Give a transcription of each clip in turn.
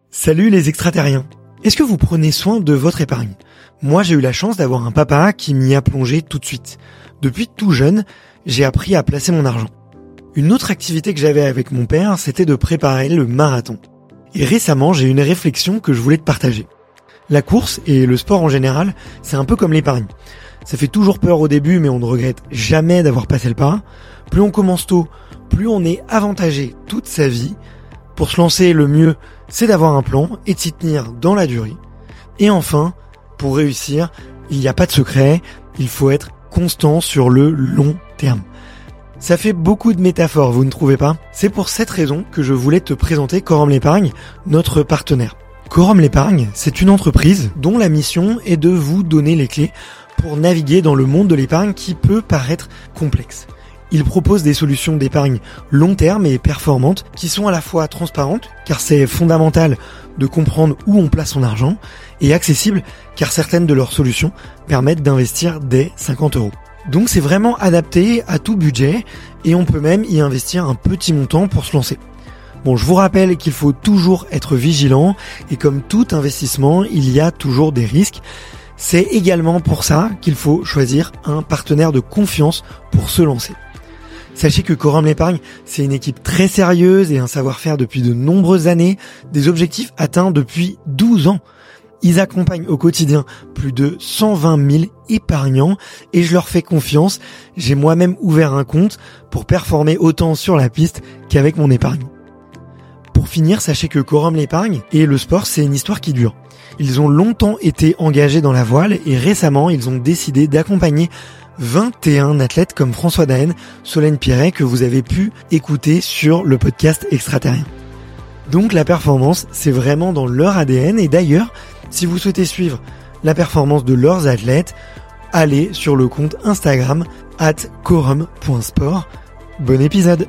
Salut les extraterriens. Est-ce que vous prenez soin de votre épargne ? Moi, j'ai eu la chance d'avoir un papa qui m'y a plongé tout de suite. Depuis tout jeune, j'ai appris à placer mon argent. Une autre activité que j'avais avec mon père, c'était de préparer le marathon. Et récemment, j'ai eu une réflexion que je voulais te partager. La course et le sport en général, c'est un peu comme l'épargne. Ça fait toujours peur au début, mais on ne regrette jamais d'avoir passé le pas. Plus on commence tôt, plus on est avantagé toute sa vie. Pour se lancer, le mieux, c'est d'avoir un plan et de s'y tenir dans la durée. Et enfin, pour réussir, il n'y a pas de secret, il faut être constant sur le long terme. Ça fait beaucoup de métaphores, vous ne trouvez pas ? C'est pour cette raison que je voulais te présenter Quorum l'Épargne, notre partenaire. Quorum l'Épargne, c'est une entreprise dont la mission est de vous donner les clés pour naviguer dans le monde de l'épargne qui peut paraître complexe. Il propose des solutions d'épargne long terme et performantes qui sont à la fois transparentes, car c'est fondamental de comprendre où on place son argent, et accessibles, car certaines de leurs solutions permettent d'investir dès 50 €. Donc c'est vraiment adapté à tout budget, et on peut même y investir un petit montant pour se lancer. Bon, je vous rappelle qu'il faut toujours être vigilant, et comme tout investissement, il y a toujours des risques. C'est également pour ça qu'il faut choisir un partenaire de confiance pour se lancer. Sachez que Quorum l'Épargne, c'est une équipe très sérieuse et un savoir-faire depuis de nombreuses années, des objectifs atteints depuis 12 ans. Ils accompagnent au quotidien plus de 120 000 épargnants et je leur fais confiance. J'ai moi-même ouvert un compte pour performer autant sur la piste qu'avec mon épargne. Pour finir, sachez que Quorum l'Épargne et le sport, c'est une histoire qui dure. Ils ont longtemps été engagés dans la voile et récemment, ils ont décidé d'accompagner 21 athlètes comme François Daen, Solène Piret que vous avez pu écouter sur le podcast Extraterrien. Donc la performance, c'est vraiment dans leur ADN et d'ailleurs, si vous souhaitez suivre la performance de leurs athlètes, allez sur le compte Instagram @quorum.sport. Bon épisode.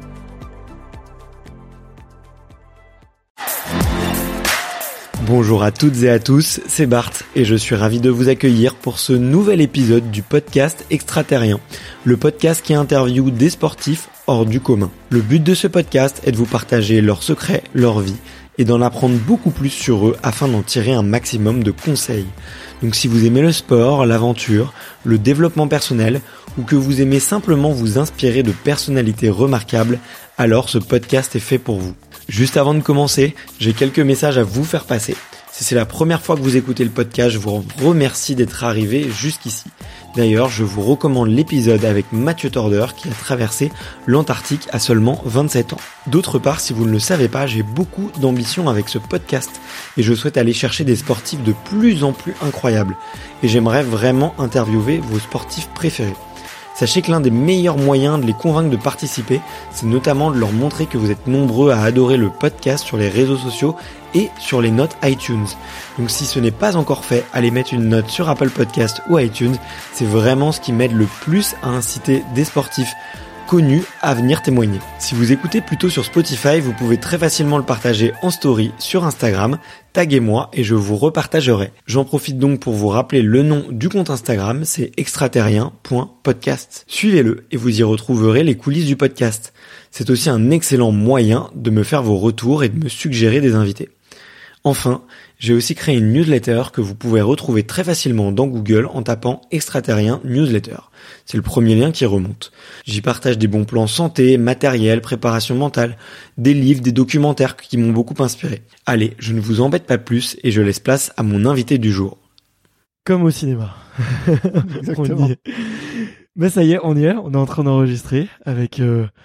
Bonjour à toutes et à tous, c'est Bart et je suis ravi de vous accueillir pour ce nouvel épisode du podcast Extraterrien, le podcast qui interviewe des sportifs hors du commun. Le but de ce podcast est de vous partager leurs secrets, leur vie et d'en apprendre beaucoup plus sur eux afin d'en tirer un maximum de conseils. Donc si vous aimez le sport, l'aventure, le développement personnel ou que vous aimez simplement vous inspirer de personnalités remarquables, alors ce podcast est fait pour vous. Juste avant de commencer, j'ai quelques messages à vous faire passer. Si c'est la première fois que vous écoutez le podcast, je vous remercie d'être arrivé jusqu'ici. D'ailleurs, je vous recommande l'épisode avec Mathieu Torder qui a traversé l'Antarctique à seulement 27 ans. D'autre part, si vous ne le savez pas, j'ai beaucoup d'ambition avec ce podcast et je souhaite aller chercher des sportifs de plus en plus incroyables. Et j'aimerais vraiment interviewer vos sportifs préférés. Sachez que l'un des meilleurs moyens de les convaincre de participer, c'est notamment de leur montrer que vous êtes nombreux à adorer le podcast sur les réseaux sociaux et sur les notes iTunes. Donc si ce n'est pas encore fait, allez mettre une note sur Apple Podcast ou iTunes. C'est vraiment ce qui m'aide le plus à inciter des sportifs connus à venir témoigner. Si vous écoutez plutôt sur Spotify, vous pouvez très facilement le partager en story sur Instagram, taguez-moi et je vous repartagerai. J'en profite donc pour vous rappeler le nom du compte Instagram, c'est extraterrien.podcast. Suivez-le et vous y retrouverez les coulisses du podcast. C'est aussi un excellent moyen de me faire vos retours et de me suggérer des invités. Enfin, j'ai aussi créé une newsletter que vous pouvez retrouver très facilement dans Google en tapant Extraterrien Newsletter. C'est le premier lien qui remonte. J'y partage des bons plans santé, matériel, préparation mentale, des livres, des documentaires qui m'ont beaucoup inspiré. Allez, je ne vous embête pas plus et je laisse place à mon invité du jour. Comme au cinéma. Exactement. On y est. Mais ça y est, on est en train d'enregistrer avec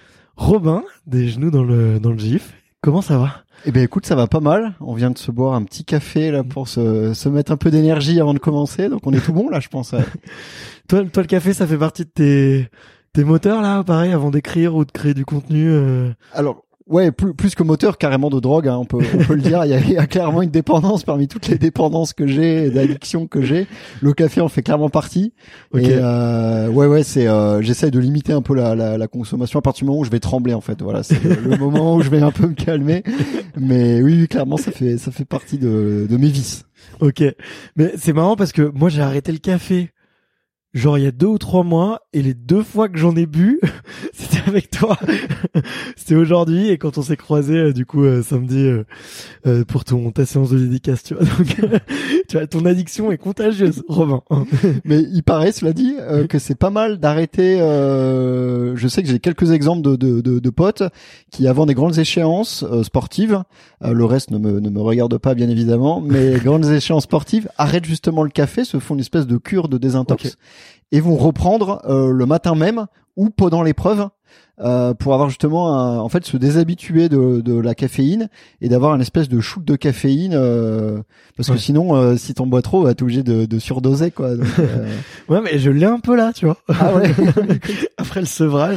Robin, des genoux dans le gif. Comment ça va ? Eh ben écoute, ça va pas mal. On vient de se boire un petit café là pour se mettre un peu d'énergie avant de commencer. Donc on est tout bon là, je pense. Toi, le café, ça fait partie de tes moteurs là, pareil, avant d'écrire ou de créer du contenu. Alors ouais, plus que moteur, carrément de drogue. Hein, on peut le dire. Il y a clairement une dépendance parmi toutes les dépendances que j'ai, d'addictions que j'ai. Le café en fait clairement partie. Okay. Et ouais, c'est j'essaye de limiter un peu la consommation à partir du moment où je vais trembler en fait. Voilà, c'est le moment où je vais un peu me calmer. Mais oui, clairement, ça fait partie de mes vices. Ok, mais c'est marrant parce que moi j'ai arrêté le café. Genre il y a 2 ou 3 mois et les 2 fois que j'en ai bu, c'était avec toi. C'était aujourd'hui et quand on s'est croisés du coup samedi pour ta séance de dédicace, tu vois. Donc tu vois, ton addiction est contagieuse, Robin. Mais il paraît, cela dit, que c'est pas mal d'arrêter. Je sais que j'ai quelques exemples de potes qui, avant des grandes échéances sportives, le reste ne me regarde pas bien évidemment, mais grandes échéances sportives, arrêtent justement le café, se font une espèce de cure de désintox. Okay. Et vont reprendre le matin même ou pendant l'épreuve pour avoir justement en fait se déshabituer de la caféine et d'avoir une espèce de shoot de caféine parce que sinon si t'en bois trop t'es obligé de surdoser quoi. Donc, ouais, mais je l'ai un peu là, tu vois. Ah ouais. Après le sevrage,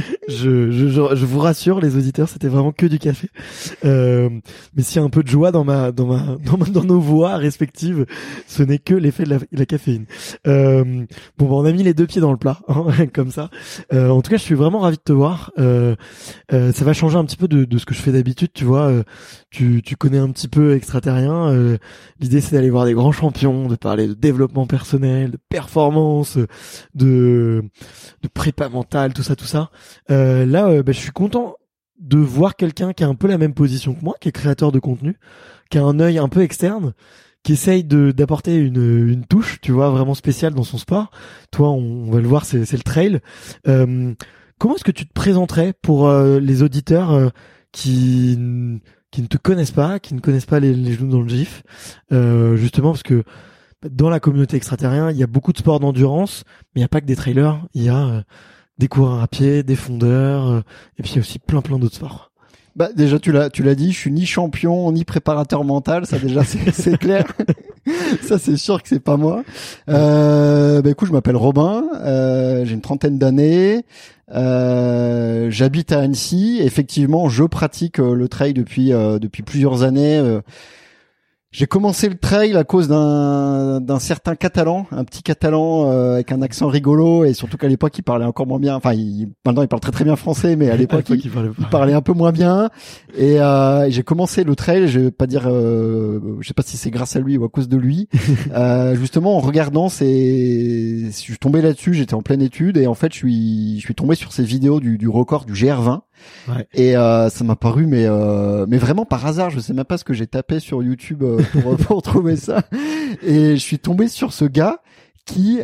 je vous rassure les auditeurs, c'était vraiment que du café. Mais s'il y a un peu de joie dans nos voix respectives, ce n'est que l'effet de la caféine. Bon, on a mis les deux pieds dans le plat, hein, comme ça. En tout cas, je suis vraiment ravi de te voir. Ça va changer un petit peu de ce que je fais d'habitude, tu vois. Tu connais un petit peu Extraterrien. L'idée, c'est d'aller voir des grands champions, de parler de développement personnel, de performance, de prépa mentale, tout ça. Là, je suis content de voir quelqu'un qui a un peu la même position que moi, qui est créateur de contenu, qui a un œil un peu externe, qui essaye d'apporter une touche, tu vois, vraiment spéciale dans son sport. Toi, on va le voir, c'est le trail. Comment est-ce que tu te présenterais pour les auditeurs qui ne te connaissent pas, qui ne connaissent pas les genoux dans le gif, justement parce que dans la communauté Extraterrien, il y a beaucoup de sports d'endurance, mais il n'y a pas que des trailers, il y a des coureurs à pied, des fondeurs, et puis il y a aussi plein d'autres sports. Bah déjà tu l'as dit, je suis ni champion ni préparateur mental, ça déjà c'est clair. Ça c'est sûr que c'est pas moi. Écoute, je m'appelle Robin, j'ai une trentaine d'années. J'habite à Annecy. Effectivement, je pratique le trail depuis plusieurs années. J'ai commencé le trail à cause d'un certain Catalan, un petit Catalan avec un accent rigolo, et surtout qu'à l'époque il parlait encore moins bien. Enfin, maintenant il parle très bien français, mais à l'époque il parlait un peu moins bien. Et j'ai commencé le trail. Je vais pas dire, je sais pas si c'est grâce à lui ou à cause de lui. Justement, en regardant je suis tombé là-dessus. J'étais en pleine étude et en fait je suis tombé sur ces vidéos du record du GR20. Ouais. Et ça m'a paru mais vraiment par hasard, je sais même pas ce que j'ai tapé sur YouTube pour trouver ça, et je suis tombé sur ce gars qui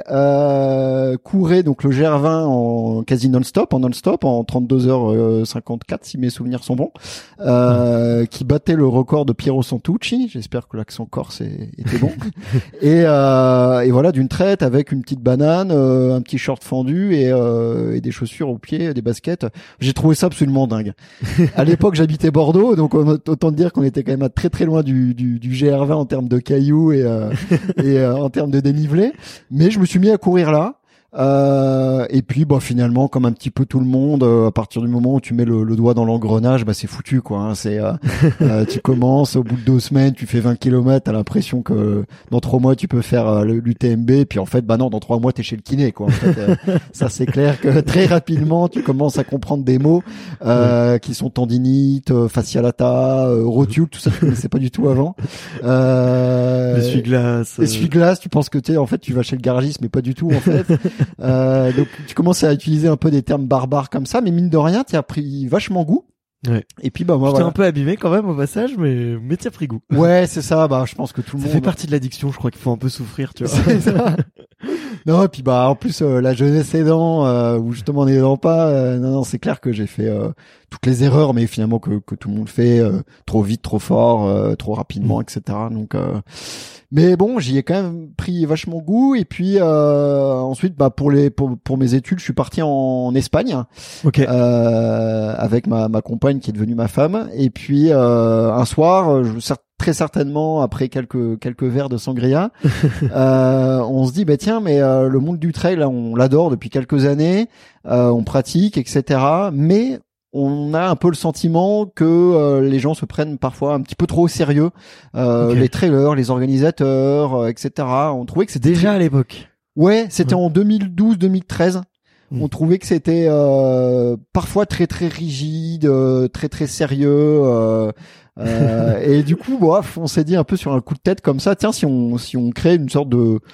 courait donc le GR20 en quasi non-stop en 32h54 si mes souvenirs sont bons, qui battait le record de Piero Santucci, j'espère que l'accent corse était bon, et voilà, d'une traite avec une petite banane, un petit short fendu et des chaussures aux pieds, des baskets. J'ai trouvé ça absolument dingue. À l'époque j'habitais Bordeaux, donc autant dire qu'on était quand même à très très loin du GR20 en termes de cailloux et en termes de dénivelé. Mais je me suis mis à courir là. Et puis finalement, comme un petit peu tout le monde, à partir du moment où tu mets le doigt dans l'engrenage, c'est foutu quoi, hein. C'est tu commences, au bout de 2 semaines tu fais 20 km, t'as l'impression que dans 3 mois tu peux faire l'UTMB, puis en fait non, dans 3 mois t'es chez le kiné quoi. En fait, ça c'est clair que très rapidement tu commences à comprendre des mots qui sont tendinite, fascialata, rotule, tout ça je connaissais pas du tout avant. Essuie-glace, tu penses que tu vas chez le garagiste, mais pas du tout en fait. Donc tu commences à utiliser un peu des termes barbares comme ça, mais mine de rien t'y as pris vachement goût. Ouais. Et puis moi j'étais un peu abîmé quand même au passage, mais t'y as pris goût. Ouais, c'est ça. Je pense que tout le monde. Ça fait partie de l'addiction. Je crois qu'il faut un peu souffrir, tu vois. C'est ça. Non, et puis en plus la jeunesse aidant, ou justement n'aidant pas, non, c'est clair que j'ai fait toutes les erreurs, mais finalement que tout le monde fait, trop vite, trop fort, trop rapidement, etc. Donc mais bon, j'y ai quand même pris vachement goût. Et puis ensuite, pour mes études, je suis parti en Espagne, okay. Avec ma compagne qui est devenue ma femme. Et puis un soir, très certainement après quelques verres de sangria, on se dit tiens, mais le monde du trail, là, on l'adore depuis quelques années, on pratique, etc. Mais on a un peu le sentiment que les gens se prennent parfois un petit peu trop au sérieux, okay. Les trailers, les organisateurs, etc. On trouvait que c'était déjà à l'époque. Ouais, c'était en 2012-2013. On trouvait que c'était parfois très très rigide, très très sérieux. Et du coup, on s'est dit un peu sur un coup de tête comme ça, tiens, si on crée une sorte de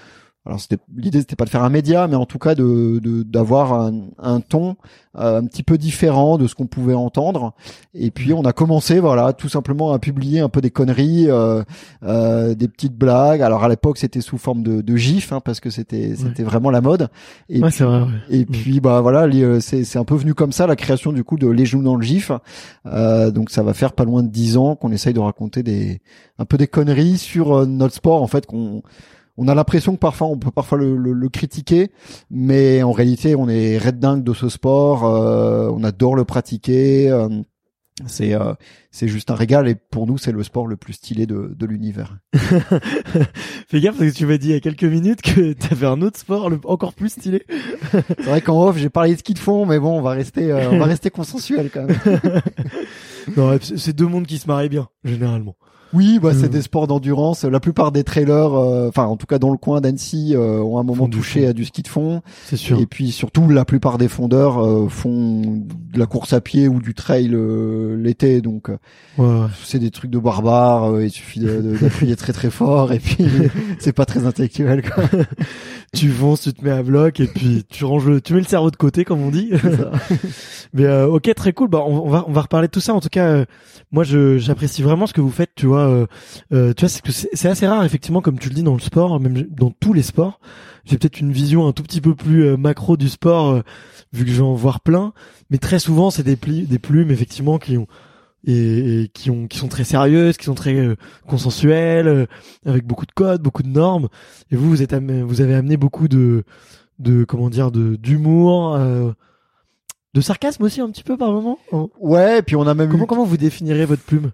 alors l'idée c'était pas de faire un média, mais en tout cas d'avoir un ton un petit peu différent de ce qu'on pouvait entendre. Et puis on a commencé, voilà, tout simplement à publier un peu des conneries, des petites blagues. Alors à l'époque c'était sous forme de gif, hein, parce que c'était vraiment la mode. Et ouais, puis, c'est vrai. Ouais. Et puis bah voilà, c'est un peu venu comme ça la création du coup de Les Genoux dans le gif. Donc ça va faire pas loin de 10 ans qu'on essaye de raconter un peu des conneries sur notre sport, en fait, on a l'impression que parfois on peut le critiquer, mais en réalité on est red dingue de ce sport, on adore le pratiquer, c'est juste un régal, et pour nous c'est le sport le plus stylé de l'univers. Fais gaffe parce que tu m'as dit il y a quelques minutes que t'avais un autre sport encore plus stylé. C'est vrai qu'en off j'ai parlé de ski de fond, mais bon on va rester consensuel quand même. Non, c'est deux mondes qui se marient bien généralement. Oui, bah c'est des sports d'endurance. La plupart des trailers, enfin en tout cas dans le coin d'Annecy, ont un moment touché à du ski de fond. C'est sûr. Et puis surtout, la plupart des fondeurs font de la course à pied ou du trail l'été. Donc c'est des trucs de barbares. Il suffit d'appuyer très très fort et puis c'est pas très intellectuel, quoi. Tu fonces, tu te mets à bloc et puis tu mets le cerveau de côté comme on dit. C'est ça. Mais ok, très cool. Bah on va reparler de tout ça. En tout cas, moi j'apprécie vraiment ce que vous faites. Tu vois, c'est assez rare effectivement, comme tu le dis, dans le sport, même dans tous les sports. J'ai peut-être une vision un tout petit peu plus macro du sport, vu que je vais en voir plein. Mais très souvent, c'est des plumes effectivement qui sont très sérieuses, qui sont très consensuelles, avec beaucoup de codes, beaucoup de normes. Et vous avez amené beaucoup de comment dire, d'humour, de sarcasme aussi un petit peu par moment. Ouais, et puis on a même comment vous définirez votre plume?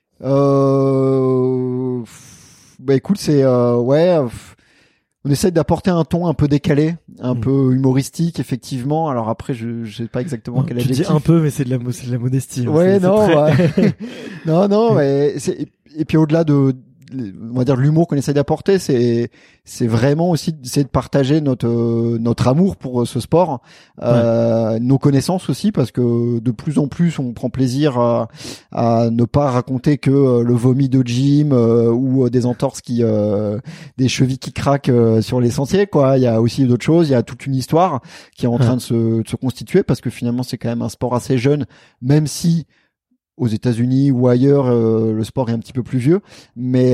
Bah écoute, c'est on essaie d'apporter un ton un peu décalé, un peu humoristique, effectivement. Alors après, je sais pas exactement quel adjectif. Tu dis un peu, mais c'est de la modestie. Ouais, non, mais et puis au-delà on va dire l'humour qu'on essaie d'apporter, c'est vraiment aussi d'essayer de partager notre amour pour ce sport, nos connaissances aussi, parce que de plus en plus on prend plaisir à ne pas raconter que le vomi de gym ou des entorses des chevilles qui craquent sur les sentiers, quoi. Il y a aussi d'autres choses, il y a toute une histoire qui est en train de se constituer, parce que finalement c'est quand même un sport assez jeune, même si aux États-Unis ou ailleurs, le sport est un petit peu plus vieux, mais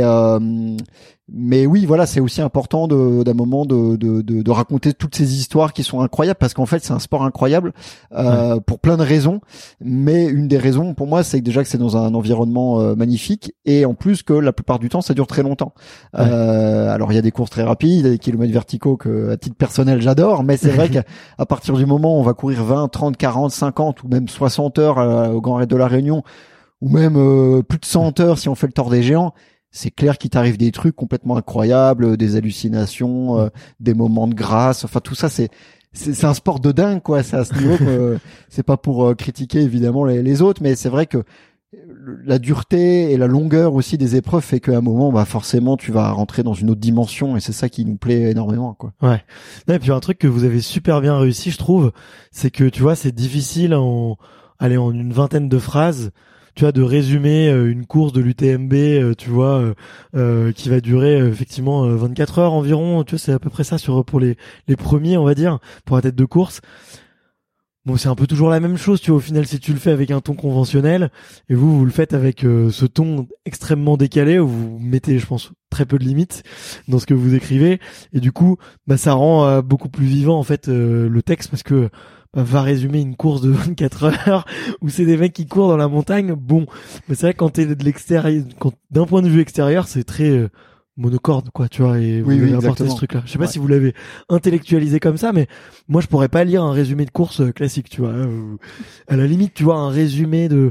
oui, voilà, c'est aussi important d'un moment de raconter toutes ces histoires qui sont incroyables, parce qu'en fait c'est un sport incroyable pour plein de raisons, mais une des raisons pour moi c'est déjà que c'est dans un environnement magnifique, et en plus que la plupart du temps ça dure très longtemps. Alors il y a des courses très rapides, des kilomètres verticaux que à titre personnel j'adore, mais c'est vrai qu'à partir du moment où on va courir 20, 30, 40, 50 ou même 60 heures au Grand Raid de la Réunion, ou même plus de 100 heures si on fait le Tour des Géants, c'est clair qu'il t'arrive des trucs complètement incroyables, des hallucinations, des moments de grâce. Enfin, tout ça, c'est un sport de dingue, quoi. C'est à ce niveau que c'est pas pour critiquer évidemment les autres, mais c'est vrai que la dureté et la longueur aussi des épreuves fait qu'à un moment, bah forcément, tu vas rentrer dans une autre dimension, et c'est ça qui nous plaît énormément, quoi. Ouais. Et puis un truc que vous avez super bien réussi, je trouve, c'est que tu vois, c'est difficile en une vingtaine de phrases, tu vois, de résumer une course de l'UTMB, tu vois, qui va durer effectivement 24 heures environ. Tu vois, c'est à peu près ça pour les premiers, on va dire, pour la tête de course. Bon, c'est un peu toujours la même chose, tu vois, au final, si tu le fais avec un ton conventionnel, et vous le faites avec ce ton extrêmement décalé, où vous mettez, je pense, très peu de limites dans ce que vous écrivez, et du coup, bah, ça rend beaucoup plus vivant, en fait, le texte, parce que va résumer une course de 24 heures où c'est des mecs qui courent dans la montagne. Bon, mais c'est vrai que quand t'es de l'extérieur, d'un point de vue extérieur, c'est très monocorde, quoi, tu vois, et vous avez apporté ce truc-là. Je sais pas si vous l'avez intellectualisé comme ça, mais moi je pourrais pas lire un résumé de course classique, tu vois. À la limite, tu vois, un résumé de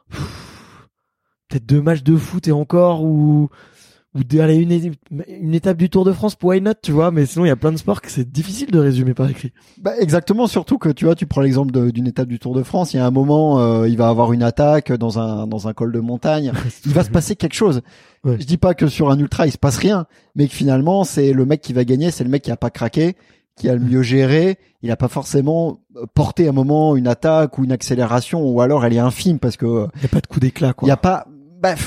peut-être 2 matchs de foot et encore, ou d'aller une étape du Tour de France, why not, tu vois, mais sinon il y a plein de sports que c'est difficile de résumer par écrit. Bah exactement, surtout que tu vois, tu prends l'exemple d'une étape du Tour de France, il y a un moment il va avoir une attaque dans un col de montagne, il va se passer quelque chose. Ouais. Je dis pas que sur un ultra il se passe rien, mais que finalement c'est le mec qui va gagner, c'est le mec qui a pas craqué, qui a le mieux géré, il a pas forcément porté à un moment une attaque ou une accélération, ou alors elle est infime parce que il y a pas de coup d'éclat, quoi. Il y a pas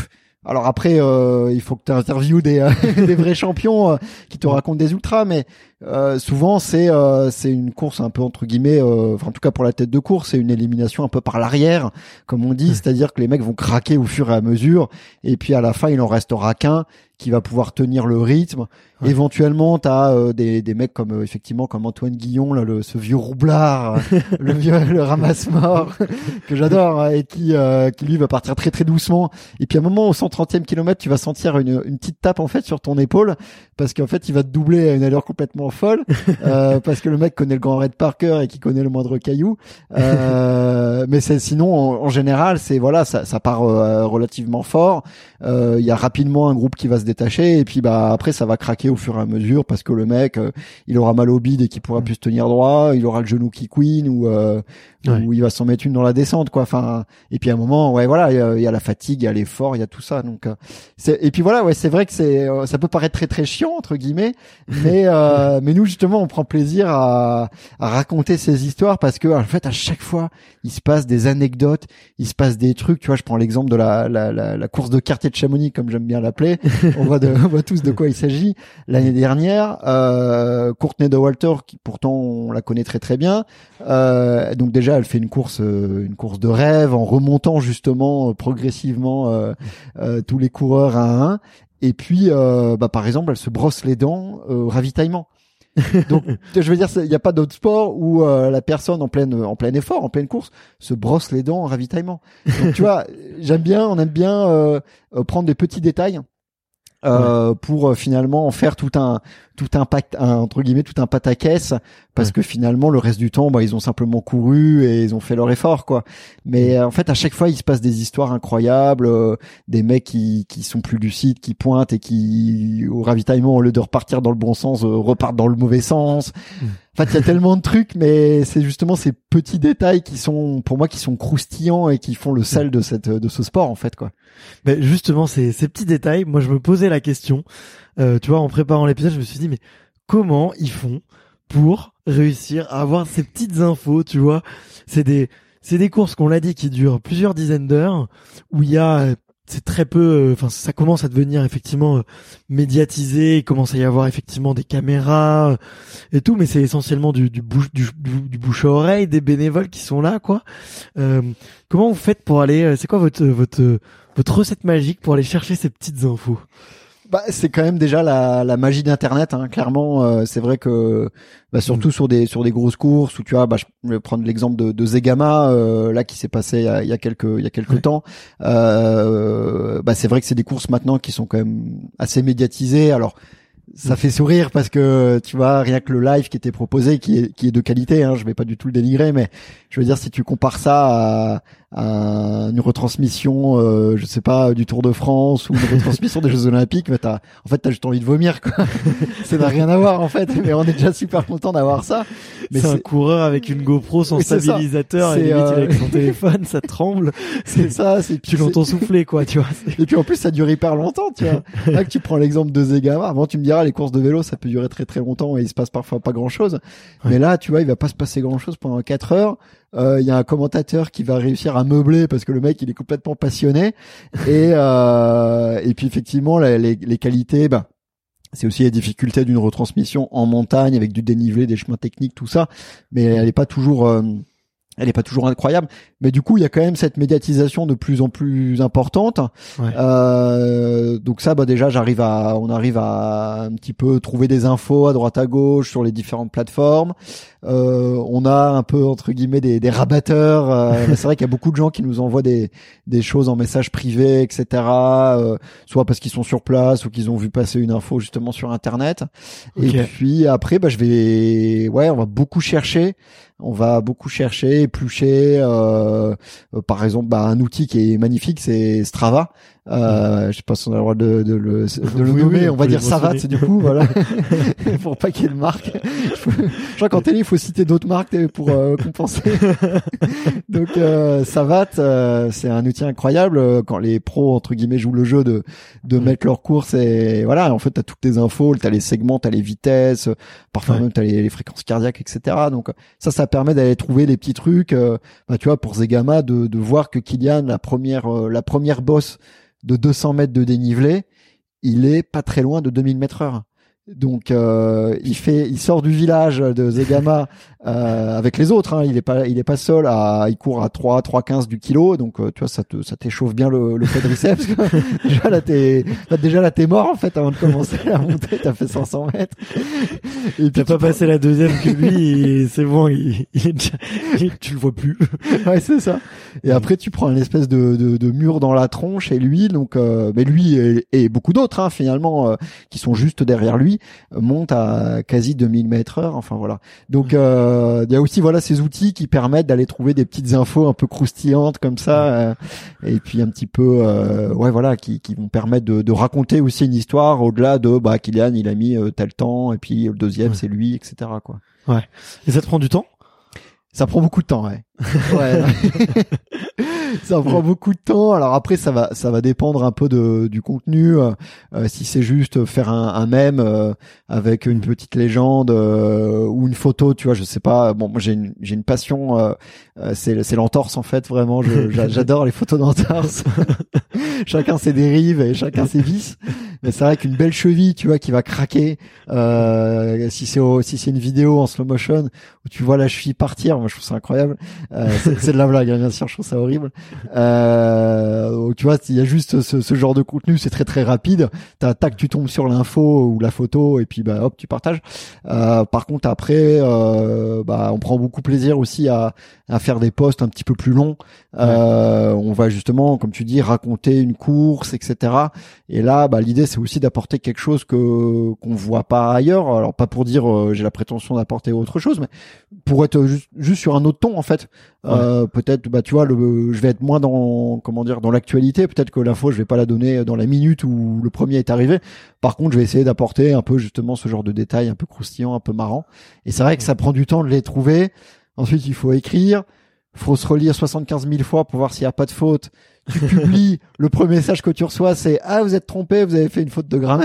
Alors après, il faut que tu interviewes des des vrais champions qui te racontent des ultras, mais souvent c'est une course un peu entre guillemets, enfin en tout cas pour la tête de course, c'est une élimination un peu par l'arrière, comme on dit, c'est-à-dire que les mecs vont craquer au fur et à mesure, et puis à la fin il en restera qu'un qui va pouvoir tenir le rythme. Ouais. Éventuellement, t'as des mecs comme effectivement comme Antoine Guillon, là, ce vieux roublard, le ramasse-mort que j'adore, et qui lui va partir très très doucement. Et puis à un moment au 130e kilomètre, tu vas sentir une petite tape en fait sur ton épaule, parce qu'en fait il va te doubler à une allure complètement folle, parce que le mec connaît le Grand Raid par cœur et qui connaît le moindre caillou. Mais sinon en général, c'est voilà, ça part relativement fort. Il y a rapidement un groupe qui va se détacher, et puis bah après ça va craquer au fur et à mesure, parce que le mec il aura mal au bide et qu'il pourra plus se tenir droit, il aura le genou qui couine, ou il va s'en mettre une dans la descente, quoi. Enfin, et puis à un moment, ouais, voilà, il y a la fatigue, il y a l'effort, il y a tout ça. Donc et puis voilà, ouais, c'est vrai que ça peut paraître très très chiant entre guillemets, mais nous justement on prend plaisir à raconter ces histoires, parce que en fait à chaque fois il se passe des anecdotes, il se passe des trucs. Tu vois, je prends l'exemple de la course de quartier de Chamonix, comme j'aime bien l'appeler. On voit tous de quoi il s'agit. L'année dernière, Courtney Dauwalter, qui pourtant on la connaît très très bien, donc déjà elle fait une course de rêve en remontant justement progressivement tous les coureurs un à un. Et puis par exemple elle se brosse les dents au ravitaillement. Donc je veux dire, il n'y a pas d'autre sport où la personne en plein effort, en pleine course, se brosse les dents en ravitaillement. Donc tu vois, on aime bien prendre des petits détails pour finalement en faire tout un entre guillemets tout un pataquès, parce que finalement le reste du temps ils ont simplement couru et ils ont fait leur effort, quoi. Mais en fait à chaque fois il se passe des histoires incroyables, des mecs qui sont plus lucides, qui pointent et qui au ravitaillement, au lieu de repartir dans le bon sens, repartent dans le mauvais sens. En fait, il y a tellement de trucs, mais c'est justement ces petits détails qui sont, pour moi, qui sont croustillants et qui font le sel de ce sport, en fait, quoi. Mais justement, ces petits détails, moi, je me posais la question, tu vois, en préparant l'épisode, je me suis dit, mais comment ils font pour réussir à avoir ces petites infos, tu vois? C'est des courses, qu'on l'a dit, qui durent plusieurs dizaines d'heures, où il y a, c'est très peu, enfin ça commence à devenir effectivement médiatisé, il commence à y avoir effectivement des caméras et tout, mais c'est essentiellement du bouche à oreille, des bénévoles qui sont là, quoi. Comment vous faites pour aller, c'est quoi votre recette magique pour aller chercher ces petites infos? C'est quand même déjà la magie d'internet, hein. Clairement, c'est vrai que surtout sur des grosses courses où tu vois, je vais prendre l'exemple de Zegama là qui s'est passé il y a quelques temps. C'est vrai que c'est des courses maintenant qui sont quand même assez médiatisées. Alors ça fait sourire parce que tu vois, rien que le live qui était proposé, qui est de qualité, hein, je vais pas du tout le dénigrer, mais je veux dire, si tu compares ça à une retransmission, je sais pas, du Tour de France ou une retransmission des Jeux Olympiques, t'as juste envie de vomir, quoi. Ça n'a rien à voir, en fait, mais on est déjà super content d'avoir ça. Mais c'est un coureur avec une GoPro sans stabilisateur, et limite il est avec son téléphone, ça tremble. C'est ça, tu l'entends souffler, quoi, tu vois. Et puis en plus, ça dure hyper longtemps, tu vois. Là que tu prends l'exemple de Zegama, avant tu me diras, les courses de vélo, ça peut durer très très longtemps et il se passe parfois pas grand chose. Ouais. Mais là, tu vois, il va pas se passer grand chose pendant 4 heures. Il y a un commentateur qui va réussir à meubler parce que le mec il est complètement passionné, et puis effectivement les qualités, c'est aussi les difficultés d'une retransmission en montagne avec du dénivelé, des chemins techniques, tout ça, mais elle est pas toujours incroyable. Mais du coup, il y a quand même cette médiatisation de plus en plus importante. Ouais. Donc ça, déjà, on arrive à un petit peu trouver des infos à droite à gauche sur les différentes plateformes. On a un peu, entre guillemets, des rabatteurs. C'est vrai qu'il y a beaucoup de gens qui nous envoient des choses en message privé, etc. Soit parce qu'ils sont sur place ou qu'ils ont vu passer une info justement sur Internet. Okay. Et puis après, on va beaucoup chercher. Éplucher, par exemple, un outil qui est magnifique, c'est Strava. Je sais pas si on a le droit de le nommer, on va dire Savat, du coup, voilà. Pour pas qu'il y ait de marque. Je crois qu'en télé, il faut citer d'autres marques pour compenser. Donc, Savat, c'est un outil incroyable quand les pros, entre guillemets, jouent le jeu de mettre leurs courses, et voilà. En fait, t'as toutes tes infos, t'as les segments, t'as les vitesses, parfois même t'as les fréquences cardiaques, etc. Donc, ça permet d'aller trouver des petits trucs, tu vois, pour Zegama, de voir que Kylian, la première bosse de 200 mètres de dénivelé, il est pas très loin de 2000 mètres heure. Donc il sort du village de Zegama avec les autres, hein. Il est pas seul il court à 3,15 du kilo, donc tu vois, ça t'échauffe bien le quadriceps. déjà là t'es mort en fait avant de commencer à monter, t'as fait 500 mètres. Et puis t'as pas passé la deuxième que lui, et c'est bon, tu le vois plus. Ouais, c'est ça. Et après tu prends une espèce de mur dans la tronche, et lui, donc mais lui et beaucoup d'autres, hein, finalement, qui sont juste derrière lui, monte à quasi 2000 mètres heure. Enfin voilà. Donc il y a aussi ces outils qui permettent d'aller trouver des petites infos un peu croustillantes comme ça, et puis un petit peu qui vont permettre de raconter aussi une histoire au-delà de Kylian il a mis tel temps, et puis le deuxième c'est lui, etc. quoi. Ouais. Et ça te prend du temps? Ça prend beaucoup de temps, ouais. Ouais. Ça prend beaucoup de temps. Alors après, ça va dépendre un peu du contenu. Si c'est juste faire un mème avec une petite légende ou une photo, tu vois, je sais pas. Bon, moi j'ai une passion. C'est l'entorse en fait, vraiment. J'adore les photos d'entorse. Chacun ses dérives et chacun ses vices. Mais c'est vrai qu'une belle cheville, tu vois, qui va craquer. Si c'est une vidéo en slow motion où tu vois la cheville partir, moi je trouve ça incroyable. C'est de la blague, hein, bien sûr, je trouve ça horrible. Tu vois, il y a juste ce genre de contenu, c'est très très rapide. Tac, tu tombes sur l'info ou la photo, et puis hop, tu partages. Par contre après, on prend beaucoup plaisir aussi à faire des posts un petit peu plus longs. On va justement, comme tu dis, raconter une course, etc. Et là, l'idée c'est aussi d'apporter quelque chose qu'on voit pas ailleurs. Alors pas pour dire j'ai la prétention d'apporter autre chose, mais pour être juste sur un autre ton en fait. Peut-être tu vois, je vais être moins dans l'actualité. Peut-être que l'info je vais pas la donner dans la minute où le premier est arrivé. Par contre, je vais essayer d'apporter un peu justement ce genre de détails un peu croustillant, un peu marrant. Et c'est vrai que ça prend du temps de les trouver. Ensuite, il faut écrire, faut se relire 75 000 fois pour voir s'il y a pas de faute. Tu publies, le premier message que tu reçois, c'est « Ah, vous êtes trompé, vous avez fait une faute de grammaire. »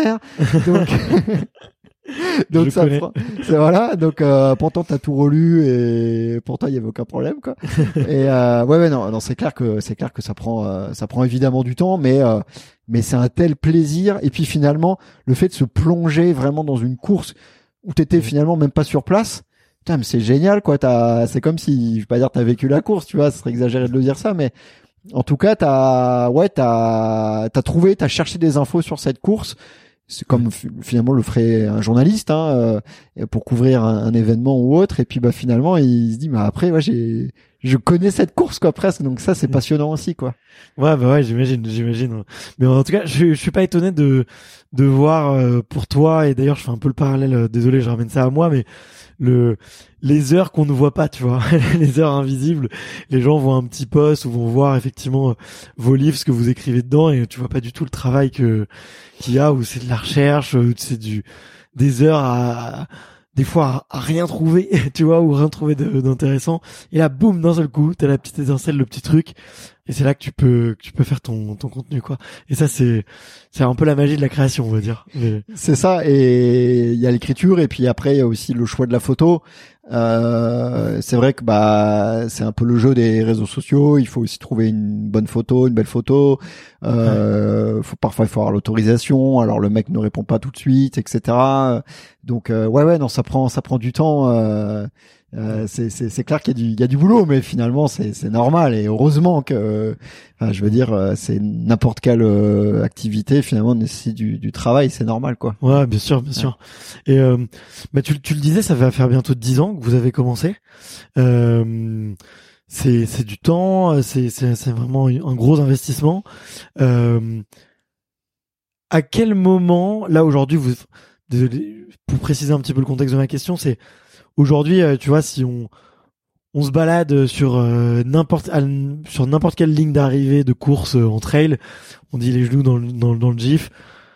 Donc ça prend, donc pourtant t'as tout relu et pourtant il y avait aucun problème quoi. Et non, c'est clair que ça prend évidemment du temps, mais c'est un tel plaisir. Et puis finalement, le fait de se plonger vraiment dans une course où t'étais finalement même pas sur place, putain, mais c'est génial quoi. C'est comme si, je vais pas dire t'as vécu la course, tu vois, ce serait exagéré de le dire ça, mais en tout cas t'as cherché des infos sur cette course. C'est comme finalement le ferait un journaliste, hein, pour couvrir un événement ou autre. Et puis finalement il se dit après je connais cette course quoi, presque. Donc ça c'est passionnant aussi quoi. Ouais, j'imagine. Mais en tout cas, je suis pas étonné de voir pour toi, et d'ailleurs je fais un peu le parallèle, désolé, je ramène ça à moi, mais les heures qu'on ne voit pas, tu vois, les heures invisibles. Les gens voient un petit post ou vont voir effectivement vos livres, ce que vous écrivez dedans, et tu vois pas du tout le travail qu'il y a, où c'est de la recherche, où c'est des heures à des fois à rien trouver, tu vois, ou rien trouver d'intéressant. Et là, boum, d'un seul coup, t'as la petite étincelle, le petit truc, et c'est là que tu peux faire ton contenu quoi. Et ça c'est un peu la magie de la création, on va dire. Mais... C'est ça. Et il y a l'écriture, et puis après il y a aussi le choix de la photo. C'est vrai que c'est un peu le jeu des réseaux sociaux. Il faut aussi trouver une bonne photo, une belle photo. Parfois il faut avoir l'autorisation. Alors le mec ne répond pas tout de suite, etc. Donc non, ça prend du temps. C'est clair qu'il y a du boulot, mais finalement c'est normal, et heureusement que je veux dire, c'est n'importe quelle activité finalement nécessite du travail, c'est normal quoi. Ouais, bien sûr. Et tu le disais, ça va faire bientôt 10 ans que vous avez commencé. C'est du temps, c'est vraiment un gros investissement. À quel moment, là aujourd'hui, désolé, pour préciser un petit peu le contexte de ma question, c'est aujourd'hui, tu vois, si on se balade sur n'importe quelle ligne d'arrivée de course en trail, on dit les genoux dans le GIF,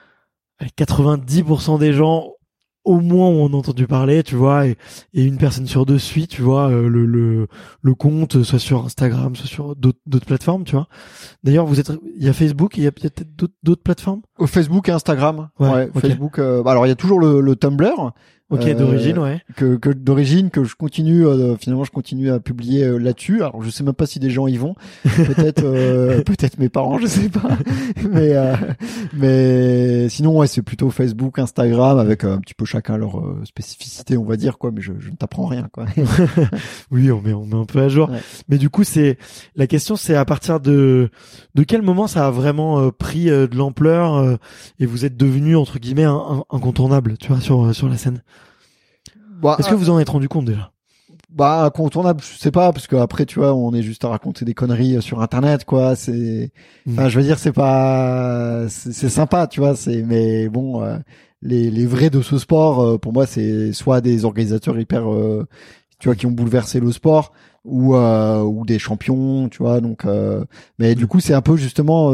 90% des gens au moins ont entendu parler, tu vois, et une personne sur deux suit, tu vois, le compte, soit sur Instagram, soit sur d'autres plateformes, tu vois. D'ailleurs, il y a Facebook, il y a peut-être d'autres plateformes. Facebook et Instagram. Ouais, okay. Facebook. Alors il y a toujours le Tumblr. Ok, d'origine, ouais. D'origine que je continue finalement je continue à publier là-dessus. Alors je sais même pas si des gens y vont. Peut-être peut-être mes parents, je sais pas. Mais sinon ouais, c'est plutôt Facebook, Instagram avec un petit peu chacun leur spécificité, on va dire quoi, mais je ne t'apprends rien quoi. Oui, on met un peu à jour. Ouais. Mais du coup, la question c'est à partir de quel moment ça a vraiment pris de l'ampleur et vous êtes devenu entre guillemets incontournable, tu vois, sur la scène. Bah, est-ce que vous en êtes rendu compte déjà? Bah, incontournable, je sais pas, parce que après, tu vois, on est juste à raconter des conneries sur Internet, quoi. Enfin, je veux dire, c'est sympa, tu vois. Mais bon, les vrais de ce sport, pour moi, c'est soit des organisateurs hyper, tu vois, qui ont bouleversé le sport, ou des champions, tu vois. Donc, mais du coup, c'est un peu justement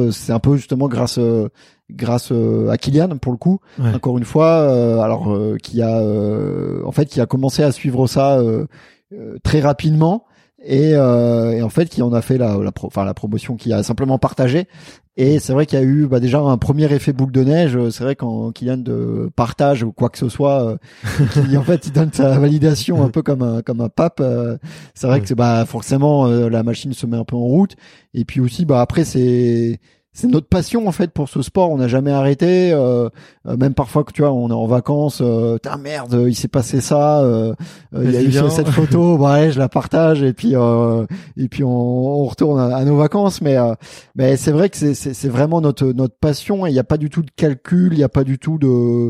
grâce à Kylian pour le coup, ouais. Encore une fois, qui a commencé à suivre ça très rapidement et en fait qui en a fait la promotion, qui a simplement partagé. Et c'est vrai qu'il y a eu déjà un premier effet boule de neige. C'est vrai quand Kylian partage ou quoi que ce soit, qui en fait il donne sa validation un peu comme un pape. C'est vrai que c'est forcément la machine se met un peu en route. Et puis aussi après c'est notre passion en fait pour ce sport. On n'a jamais arrêté. Même parfois que tu vois, on est en vacances. Merde, il s'est passé ça. Il y a eu cette photo. Ouais, je la partage et puis on retourne à nos vacances. Mais c'est vrai que c'est vraiment notre passion. Et il n'y a pas du tout de calcul. Il n'y a pas du tout de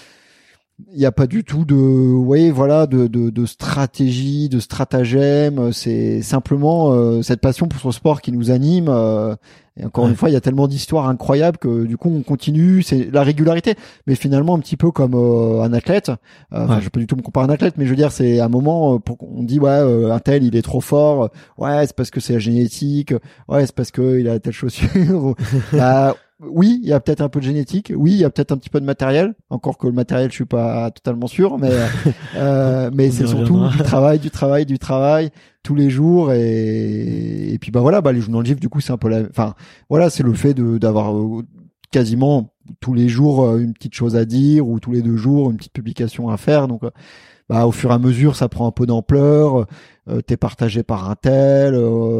de stratégie, de stratagème. C'est simplement cette passion pour ce sport qui nous anime. Et encore une fois, il y a tellement d'histoires incroyables que du coup on continue. C'est la régularité, mais finalement un petit peu comme un athlète. Je vais pas du tout me comparer à un athlète, mais je veux dire, c'est un moment on dit un tel il est trop fort. Ouais, c'est parce que c'est la génétique. Ouais, c'est parce que il a telle chaussure. Oui, il y a peut-être un peu de génétique. Oui, il y a peut-être un petit peu de matériel. Encore que le matériel, je suis pas totalement sûr, mais c'est surtout du travail tous les jours. Et puis les journaux de GIF, du coup, c'est un peu c'est le fait d'avoir quasiment tous les jours une petite chose à dire, ou tous les 2 jours une petite publication à faire. Donc au fur et à mesure, ça prend un peu d'ampleur. T'es partagé par un tel.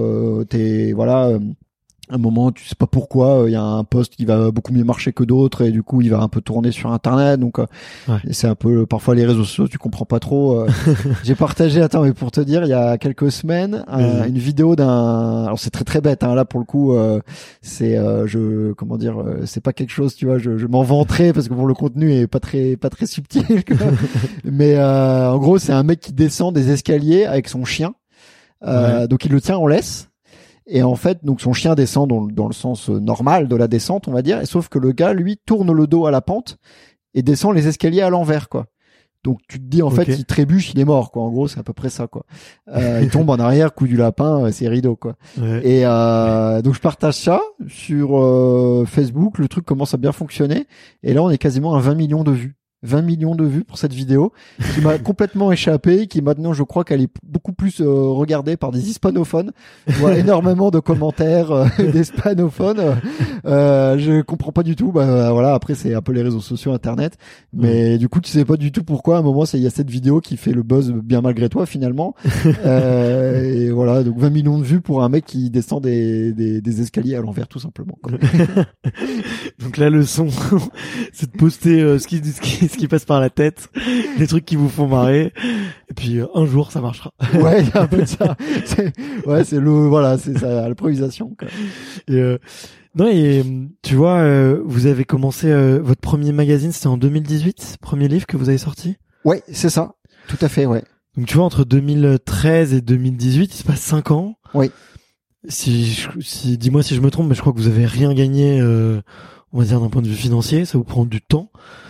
Un moment, tu sais pas pourquoi, il y a un post qui va beaucoup mieux marcher que d'autres et du coup, il va un peu tourner sur Internet. Donc, c'est un peu, parfois les réseaux sociaux, tu comprends pas trop. J'ai partagé, mais pour te dire, il y a quelques semaines, une vidéo alors c'est très très bête, là pour le coup, c'est pas quelque chose, tu vois, je m'en vanterai parce que pour le contenu est pas très subtil. Mais en gros, c'est un mec qui descend des escaliers avec son chien. Donc il le tient en laisse. Et en fait, donc son chien descend dans le sens normal de la descente, on va dire, et sauf que le gars, lui, tourne le dos à la pente et descend les escaliers à l'envers, quoi. Donc tu te dis en fait, il trébuche, il est mort, quoi. En gros, c'est à peu près ça, quoi. Il tombe en arrière, coup du lapin, c'est rideau, quoi. Ouais. Et donc je partage ça sur Facebook, le truc commence à bien fonctionner, et là on est quasiment à 20 millions de vues. 20 millions de vues pour cette vidéo qui m'a complètement échappé, qui maintenant je crois qu'elle est beaucoup plus regardée par des hispanophones. Je vois énormément de commentaires d'hispanophones. Je comprends pas du tout. Après c'est un peu les réseaux sociaux, Internet, mais du coup tu sais pas du tout pourquoi à un moment il y a cette vidéo qui fait le buzz bien malgré toi finalement. Et voilà, donc 20 millions de vues pour un mec qui descend des escaliers à l'envers tout simplement, quoi. Donc la leçon c'est de poster ce qui passe par la tête, des trucs qui vous font marrer, et puis un jour ça marchera. Ouais, il y a un peu de ça. C'est ça, l'improvisation, quoi. Et tu vois, vous avez commencé votre premier magazine, c'était en 2018, premier livre que vous avez sorti. Ouais, c'est ça, tout à fait, ouais. Donc tu vois, entre 2013 et 2018, il se passe 5 ans. Oui. Dis-moi si je me trompe, mais je crois que vous avez rien gagné, on va dire d'un point de vue financier, ça vous prend du temps.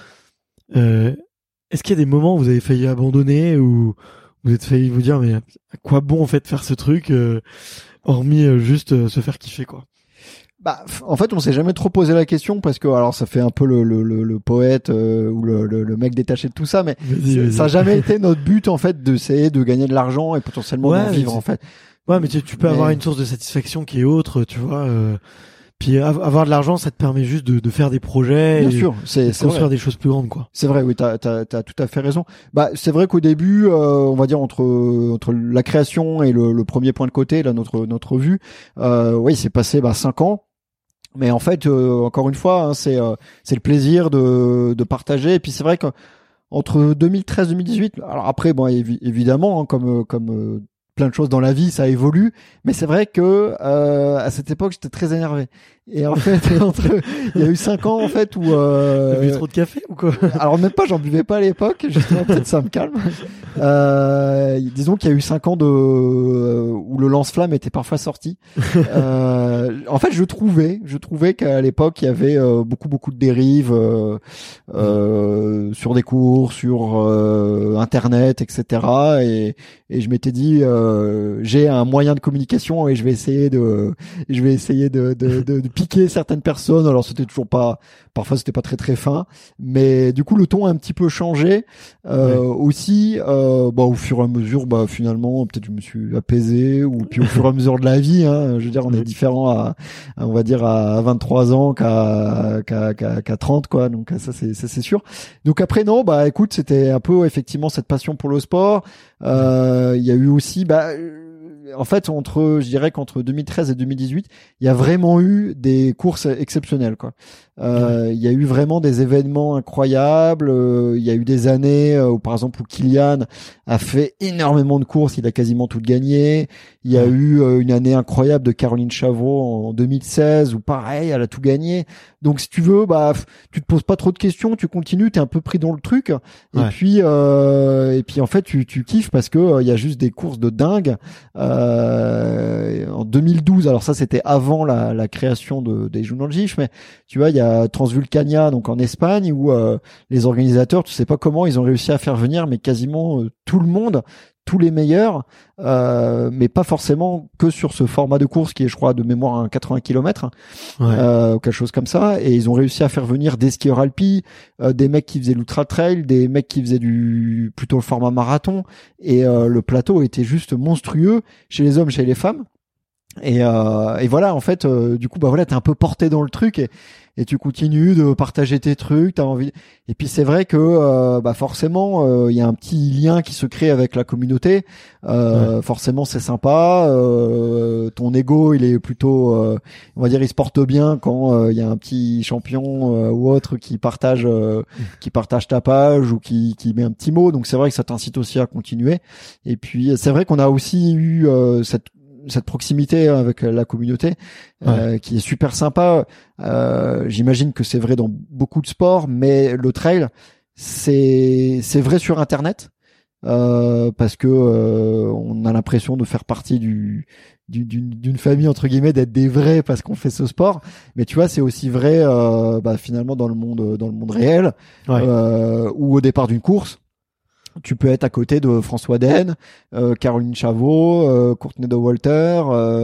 Est-ce qu'il y a des moments où vous avez failli abandonner, ou vous êtes failli vous dire mais à quoi bon en fait faire ce truc, hormis juste se faire kiffer, quoi? En fait, on s'est jamais trop posé la question parce que alors ça fait un peu le poète ou le mec détaché de tout ça, mais ça a jamais été notre but en fait d'essayer de gagner de l'argent et potentiellement d'en vivre en fait. Ouais, mais tu peux avoir une source de satisfaction qui est autre, tu vois. Puis avoir de l'argent, ça te permet juste de faire des projets, bien sûr, c'est construire des choses plus grandes, quoi. C'est vrai, oui, t'as tout à fait raison. Bah, c'est vrai qu'au début, on va dire entre la création et le premier point de côté, là, notre vue, oui, il s'est passé 5 ans. Mais en fait, encore une fois, hein, c'est le plaisir de partager. Et puis c'est vrai qu'entre 2013 et 2018, alors après, bon, évidemment, hein, comme plein de choses dans la vie, ça évolue. Mais c'est vrai que à cette époque, j'étais très énervé. Et en fait, il y a eu 5 ans en fait où T'as bu trop de café ou quoi? Alors même pas, j'en buvais pas à l'époque. Justement, peut-être ça me calme. Disons qu'il y a eu 5 ans où le lance-flamme était parfois sorti. En fait, je trouvais qu'à l'époque il y avait beaucoup de dérives sur des cours, sur Internet, etc. Et je m'étais dit, j'ai un moyen de communication et je vais essayer de piquer certaines personnes. Alors parfois c'était pas très fin, mais du coup le ton a un petit peu changé. Aussi, au fur et à mesure, finalement peut-être je me suis apaisé, ou puis au fur et à mesure de la vie, hein, je veux dire, on est différent on va dire à 23 ans qu'à 30, quoi. Donc ça c'est sûr. Donc après non, écoute, c'était un peu effectivement cette passion pour le sport. Il y a eu aussi en fait, je dirais qu'entre 2013 et 2018, il y a vraiment eu des courses exceptionnelles, quoi. Il y a eu vraiment des événements incroyables. Il y a eu des années où, par exemple, où Kylian a fait énormément de courses, il a quasiment tout gagné. Il y a eu une année incroyable de Caroline Chavot en 2016 où, pareil, elle a tout gagné. Donc, si tu veux, tu te poses pas trop de questions, tu continues, t'es un peu pris dans le truc. Et puis en fait, tu kiffes parce que il y a juste des courses de dingue. En 2012, alors ça c'était avant la création des Jeux dans le GIF, mais tu vois, il y a Transvulcania, donc en Espagne, où les organisateurs, tu sais pas comment, ils ont réussi à faire venir mais quasiment tout le monde, tous les meilleurs, mais pas forcément que sur ce format de course qui est, je crois, de mémoire à 80 km, ou quelque chose comme ça. Et ils ont réussi à faire venir des skieurs alpi, des mecs qui faisaient l'ultra trail, des mecs qui faisaient plutôt le format marathon. Et le plateau était juste monstrueux chez les hommes, chez les femmes. Et voilà, en fait, du coup, t'es un peu porté dans le truc et tu continues de partager tes trucs, t'as envie. Et puis c'est vrai que forcément, il y a un petit lien qui se crée avec la communauté. Forcément, c'est sympa. Ton ego, il est plutôt, on va dire, il se porte bien quand il y a un petit champion ou autre qui partage ta page ou qui met un petit mot. Donc c'est vrai que ça t'incite aussi à continuer. Et puis c'est vrai qu'on a aussi eu cette proximité avec la communauté qui est super sympa. J'imagine que c'est vrai dans beaucoup de sports, mais le trail, c'est vrai sur Internet, parce que on a l'impression de faire partie d'une famille, entre guillemets, d'être des vrais parce qu'on fait ce sport. Mais tu vois, c'est aussi vrai finalement dans le monde réel, où au départ d'une course, tu peux être à côté de François Den, Caroline Chavot, Courtney de Walter,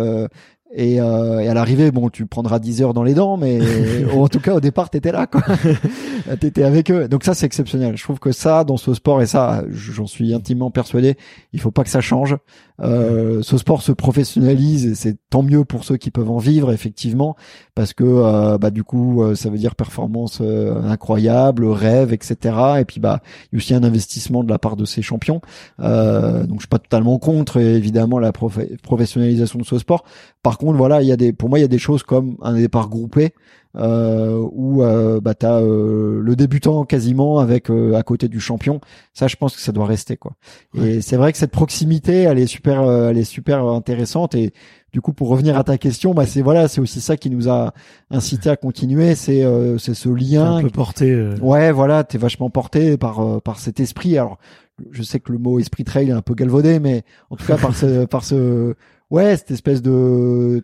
et à l'arrivée, tu prendras 10 heures dans les dents, mais en tout cas au départ t'étais là, quoi. T'étais avec eux. Donc ça c'est exceptionnel. Je trouve que ça, dans ce sport, et ça j'en suis intimement persuadé, il faut pas que ça change. Ce sport se professionnalise et c'est tant mieux pour ceux qui peuvent en vivre, effectivement, parce que du coup ça veut dire performance incroyable, rêve, etc. Et puis il y a aussi un investissement de la part de ces champions. Donc je suis pas totalement contre, évidemment, la professionnalisation de ce sport. Par contre, voilà, pour moi il y a des choses comme un départ groupé, où t'as le débutant quasiment avec à côté du champion. Ça, je pense que ça doit rester, quoi. Et c'est vrai que cette proximité, elle est super intéressante. Et du coup, pour revenir à ta question, c'est aussi ça qui nous a incité à continuer. C'est ce lien. Un peu porté. Ouais, voilà, t'es vachement porté par cet esprit. Alors, je sais que le mot esprit trail est un peu galvaudé, mais en tout cas cette espèce de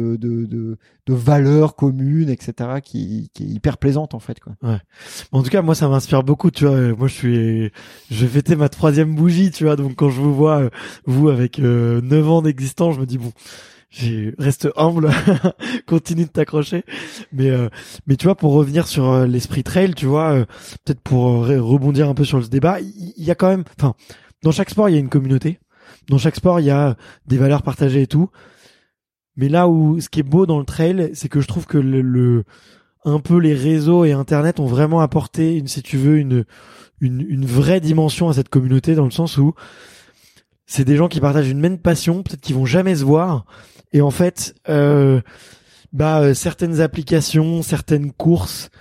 valeur commune, etc., qui est hyper plaisante, en fait, quoi. Ouais. En tout cas, moi, ça m'inspire beaucoup, tu vois. Moi, je vais fêter ma 3e bougie, tu vois. Donc, quand je vous vois, vous, avec 9 ans d'existence, je me dis, bon, reste humble, continue de t'accrocher. Mais tu vois, pour revenir sur l'esprit trail, tu vois, peut-être pour rebondir un peu sur ce débat, il y a quand même, dans chaque sport, il y a une communauté. Dans chaque sport, il y a des valeurs partagées et tout. Mais là où ce qui est beau dans le trail, c'est que je trouve que un peu les réseaux et Internet ont vraiment apporté, si tu veux, une vraie dimension à cette communauté, dans le sens où c'est des gens qui partagent une même passion, peut-être qu'ils vont jamais se voir, et en fait, certaines applications, certaines courses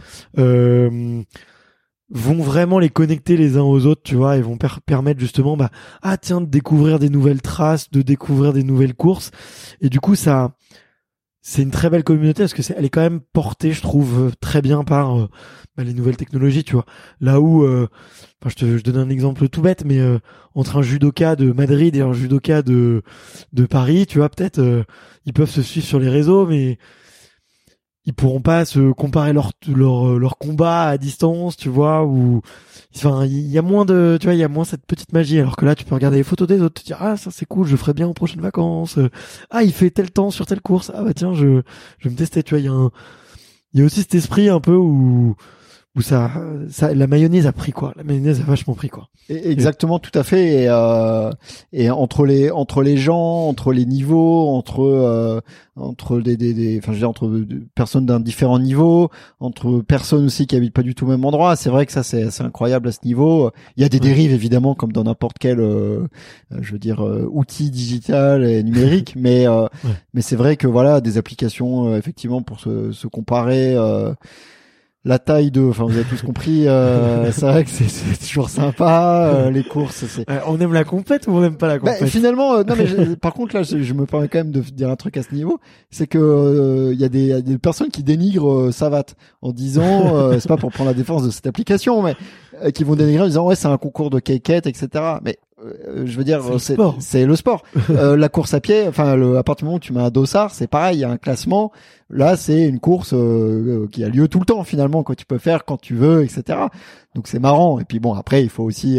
vont vraiment les connecter les uns aux autres, tu vois, et vont permettre justement de découvrir des nouvelles traces, de découvrir des nouvelles courses, et du coup ça c'est une très belle communauté parce que elle est quand même portée, je trouve, très bien par les nouvelles technologies, tu vois. Là où je donne un exemple tout bête, mais entre un judoka de Madrid et un judoka de Paris, tu vois, peut-être ils peuvent se suivre sur les réseaux, mais ils pourront pas se comparer leur combat à distance, tu vois, ou enfin il y a moins cette petite magie, alors que là tu peux regarder les photos des autres, te dire ça c'est cool, je ferai bien aux prochaines vacances, il fait tel temps sur telle course, tiens je vais me tester, tu vois, il y a aussi cet esprit un peu où ça la mayonnaise a pris quoi, la mayonnaise a vachement pris quoi. Exactement, tout à fait. Et entre les gens, entre les niveaux, entre personnes d'un différent niveau, entre personnes aussi qui habitent pas du tout au même endroit, c'est vrai que ça c'est incroyable à ce niveau. Il y a des dérives évidemment comme dans n'importe quel outil digital et numérique, mais c'est vrai que voilà, des applications effectivement pour se comparer la taille vous avez tous compris, c'est vrai que c'est toujours sympa, les courses, on aime la compète ou on n'aime pas la compète? Finalement, non mais par contre là, je me permets quand même de dire un truc à ce niveau, c'est que il y a des personnes qui dénigrent Savat en disant, c'est pas pour prendre la défense de cette application, mais qui vont dénigrer en disant ouais c'est un concours de cake-it, etc. Mais je veux dire c'est le sport. La course à pied, à partir du moment où tu mets un dossard, c'est pareil, il y a un classement. Là, c'est une course qui a lieu tout le temps finalement, que tu peux faire quand tu veux, etc. Donc c'est marrant. Et puis bon, après il faut aussi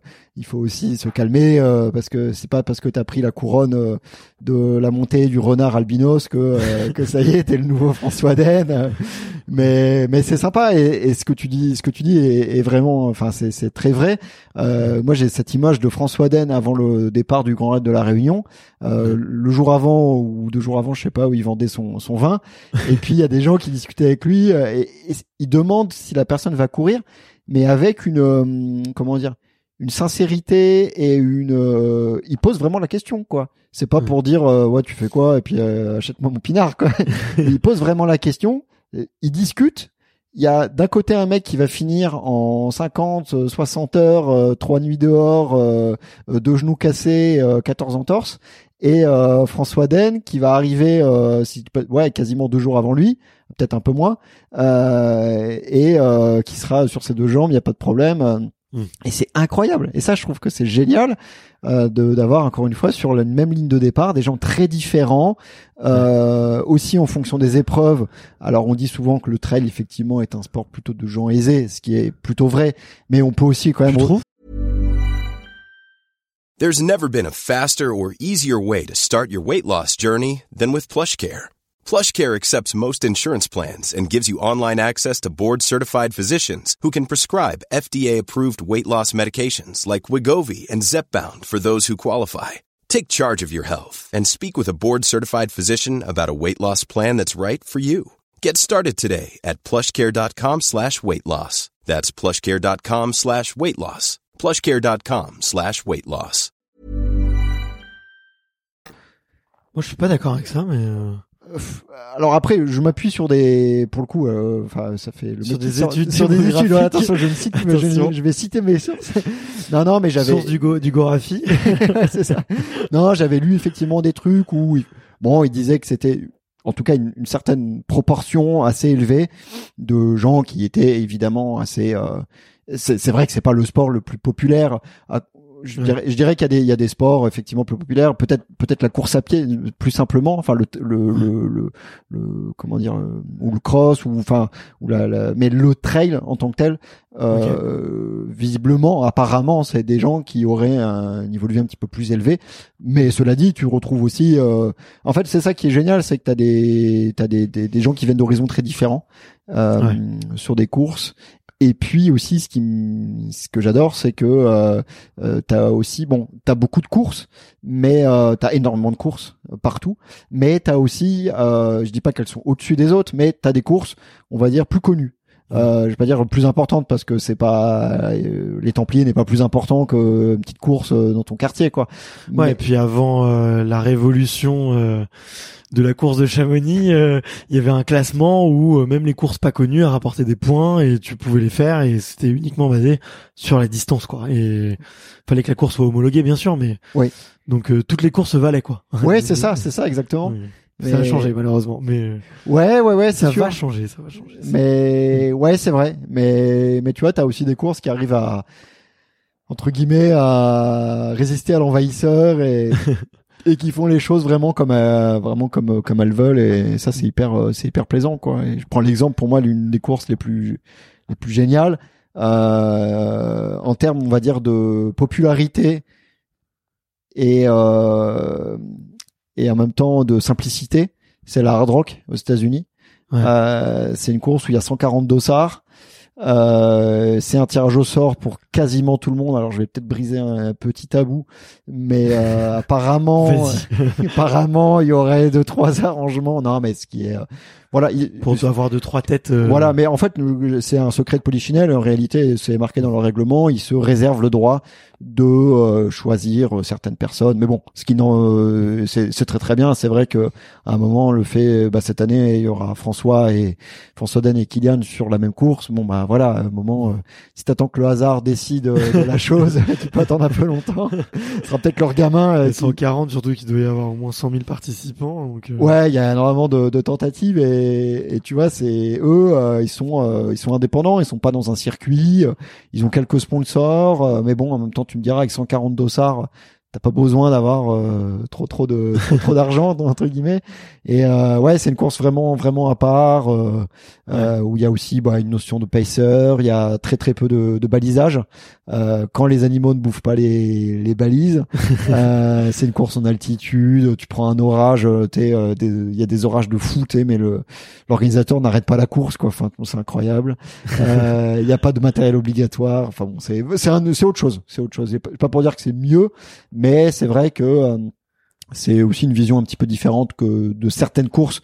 se calmer parce que c'est pas parce que t'as pris la couronne de la montée du renard albinos que ça y est, t'es le nouveau François Den. Mais c'est sympa et ce que tu dis est vraiment, c'est très vrai. Moi j'ai cette image de François Den avant le départ du Grand Raid de la Réunion, le jour avant ou 2 jours avant, je sais pas, où il vendait son vin. Et puis il y a des gens qui discutaient avec lui et ils demandent si la personne va courir, mais avec une sincérité et il pose vraiment la question, quoi. C'est pas pour dire ouais tu fais quoi et puis achète-moi mon pinard, quoi. Il pose vraiment la question, il discute. Il y a d'un côté un mec qui va finir en 50, 60 heures, 3 nuits dehors, 2 genoux cassés, 14 entorses, et François Den qui va arriver quasiment 2 jours avant lui, peut-être un peu moins, et qui sera sur ses 2 jambes, il n'y a pas de problème. Et c'est incroyable. Et ça, je trouve que c'est génial d'avoir encore une fois sur la même ligne de départ des gens très différents, aussi en fonction des épreuves. Alors on dit souvent que le trail effectivement est un sport plutôt de gens aisés, ce qui est plutôt vrai, mais on peut aussi quand même There's never been a faster or easier way to start your weight loss journey than with PlushCare. PlushCare accepts most insurance plans and gives you online access to board-certified physicians who can prescribe FDA-approved weight loss medications like Wegovy and Zepbound for those who qualify. Take charge of your health and speak with a board-certified physician about a weight loss plan that's right for you. Get started today at plushcare.com/weightloss. That's plushcare.com/weightloss. plushcare.com/weightloss. Moi, je suis pas d'accord avec ça, mais alors après, je m'appuie sur des, pour le coup, ça fait le sur mec des études. Sur des études. Ouais, attention, je me cite, mais je vais citer mes sources. Non, mais j'avais source du Gorafi. C'est ça. Non, j'avais lu effectivement des trucs où, il disait que c'était, en tout cas, une certaine proportion assez élevée de gens qui étaient évidemment assez. C'est vrai que c'est pas le sport le plus populaire. Je dirais qu'il y a des sports effectivement plus populaires, peut-être la course à pied plus simplement, enfin le comment dire, ou le cross, mais le trail en tant que tel, visiblement, apparemment, c'est des gens qui auraient un niveau de vie un petit peu plus élevé. Mais cela dit, tu retrouves aussi, en fait, c'est ça qui est génial, c'est que t'as des gens qui viennent d'horizons très différents sur des courses. Et puis aussi, ce que j'adore, c'est que t'as beaucoup de courses, mais t'as énormément de courses partout. Mais t'as aussi, je dis pas qu'elles sont au-dessus des autres, mais t'as des courses, on va dire, plus connues. Je vais pas dire plus importante parce que c'est pas les Templiers n'est pas plus important que une petite course dans ton quartier, quoi. Ouais, et puis avant la révolution de la course de Chamonix, il y avait un classement où même les courses pas connues rapportaient des points et tu pouvais les faire et c'était uniquement basé sur la distance, quoi. Et fallait que la course soit homologuée, bien sûr, mais oui. Donc toutes les courses valaient, quoi. Ouais, c'est ça exactement. Oui. Ça a changé malheureusement, mais ouais, c'est sûr. Ça va changer. Mais ouais, c'est vrai. Mais tu vois, t'as aussi des courses qui arrivent à, entre guillemets, à résister à l'envahisseur et qui font les choses vraiment comme elles veulent, et ça c'est hyper plaisant, quoi. Et je prends l'exemple, pour moi, l'une des courses les plus géniales en termes, on va dire, de popularité et en même temps de simplicité, c'est la Hard Rock aux États-Unis. Ouais. C'est une course où il y a 140 dossards. C'est un tirage au sort pour quasiment tout le monde. Alors je vais peut-être briser un petit tabou, mais apparemment il y aurait 2-3 arrangements. Non, mais ce qui est voilà, pour avoir 2-3 têtes. Voilà, mais en fait c'est un secret de Polichinelle. En réalité, c'est marqué dans le règlement. Ils se réservent le droit de choisir certaines personnes. Mais bon, ce qui c'est très très bien. C'est vrai que à un moment, le fait, cette année, il y aura François Den et Kylian sur la même course. Bon, voilà, à un moment, si t'attends que le hasard décide de la chose, tu peux attendre un peu longtemps. Ce sera peut-être leur gamin. 140, surtout qu'il doit y avoir au moins 100 000 participants. Donc, ouais, il y a énormément de tentatives et tu vois, c'est eux, ils sont indépendants, ils sont pas dans un circuit, ils ont quelques sponsors, mais bon, en même temps, tu me diras, avec 140 dossards, t'as pas besoin d'avoir trop d'argent, entre guillemets. Et ouais, c'est une course vraiment à part, où il y a aussi une notion de pacer, il y a très peu de balisage quand les animaux ne bouffent pas les balises. C'est une course en altitude, tu prends un orage, il y a des orages de fou, mais l'organisateur n'arrête pas la course, quoi. Enfin, c'est incroyable. Il y a pas de matériel obligatoire. Enfin bon, c'est autre chose. Pas pour dire que c'est mieux, mais c'est vrai que c'est aussi une vision un petit peu différente que de certaines courses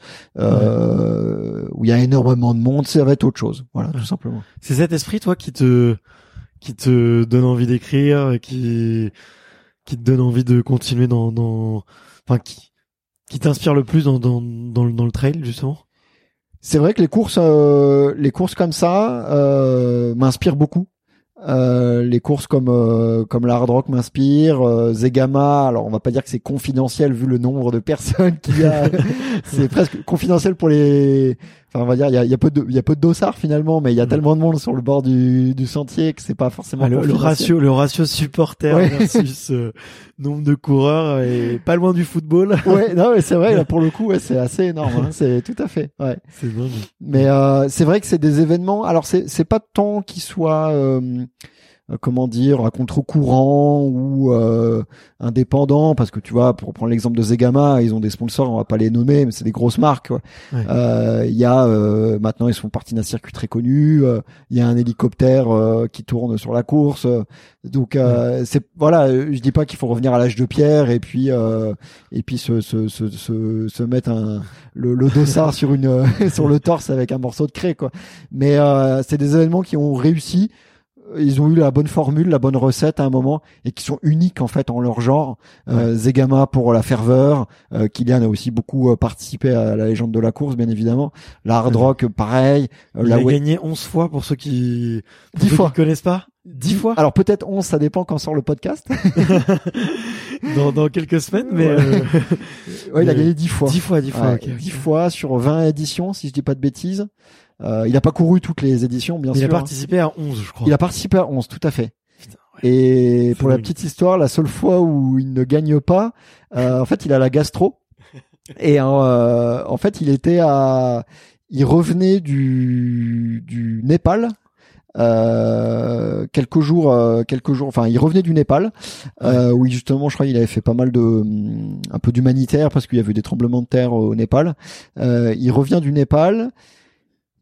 où il y a énormément de monde. Ça va être autre chose, voilà, tout simplement. C'est cet esprit, toi, qui te donne envie d'écrire, qui te donne envie de continuer enfin qui t'inspire le plus dans le trail, justement. C'est vrai que les courses comme ça m'inspirent beaucoup. Les courses comme la Hard Rock m'inspirent, Zegama. Alors on va pas dire que c'est confidentiel vu le nombre de personnes qu'il y a. C'est presque confidentiel pour les. Enfin, on va dire il y a peu de dossards finalement, mais il y a tellement de monde sur le bord du sentier que c'est pas forcément le ratio supporter versus nombre de coureurs est pas loin du football. Ouais, non mais c'est vrai, là pour le coup, ouais, c'est assez énorme, hein, c'est tout à fait. Ouais. C'est dingue. Mais c'est vrai que c'est des événements. Alors c'est pas tant qu'ils soient comment dire, à contre-courant ou indépendant, parce que tu vois, pour prendre l'exemple de Zegama, ils ont des sponsors, on va pas les nommer, mais c'est des grosses marques, quoi. Ouais. Il y a maintenant, ils sont partis d'un circuit très connu, il y a un hélicoptère qui tourne sur la course, donc c'est voilà, je dis pas qu'il faut revenir à l'âge de pierre et puis se mettre le dossard sur sur le torse avec un morceau de craie, quoi. Mais c'est des événements qui ont réussi. Ils ont eu la bonne formule, la bonne recette à un moment, et qui sont uniques en fait en leur genre. Zegama pour la ferveur, Kylian a aussi beaucoup participé à la légende de la course, bien évidemment. La Hard Rock, pareil. Il a gagné 11 fois pour ceux qui 10 fois. Qui connaissent pas. 10 fois. Alors peut-être 11, ça dépend quand sort le podcast. dans quelques semaines, mais ouais, il a gagné 10 fois. 10 fois, okay. 10 fois sur 20 éditions, si je dis pas de bêtises. Il a pas couru toutes les éditions, bien sûr. Il a participé à 11, je crois. Il a participé à 11, tout à fait. Putain, ouais. Et pour la petite histoire, la seule fois où il ne gagne pas, en fait, il a la gastro. Et en fait, il revenait du Népal. Quelques jours, enfin, il revenait du Népal, où justement, je crois, il avait fait pas mal un peu d'humanitaire parce qu'il y avait eu des tremblements de terre au Népal. Il revient du Népal.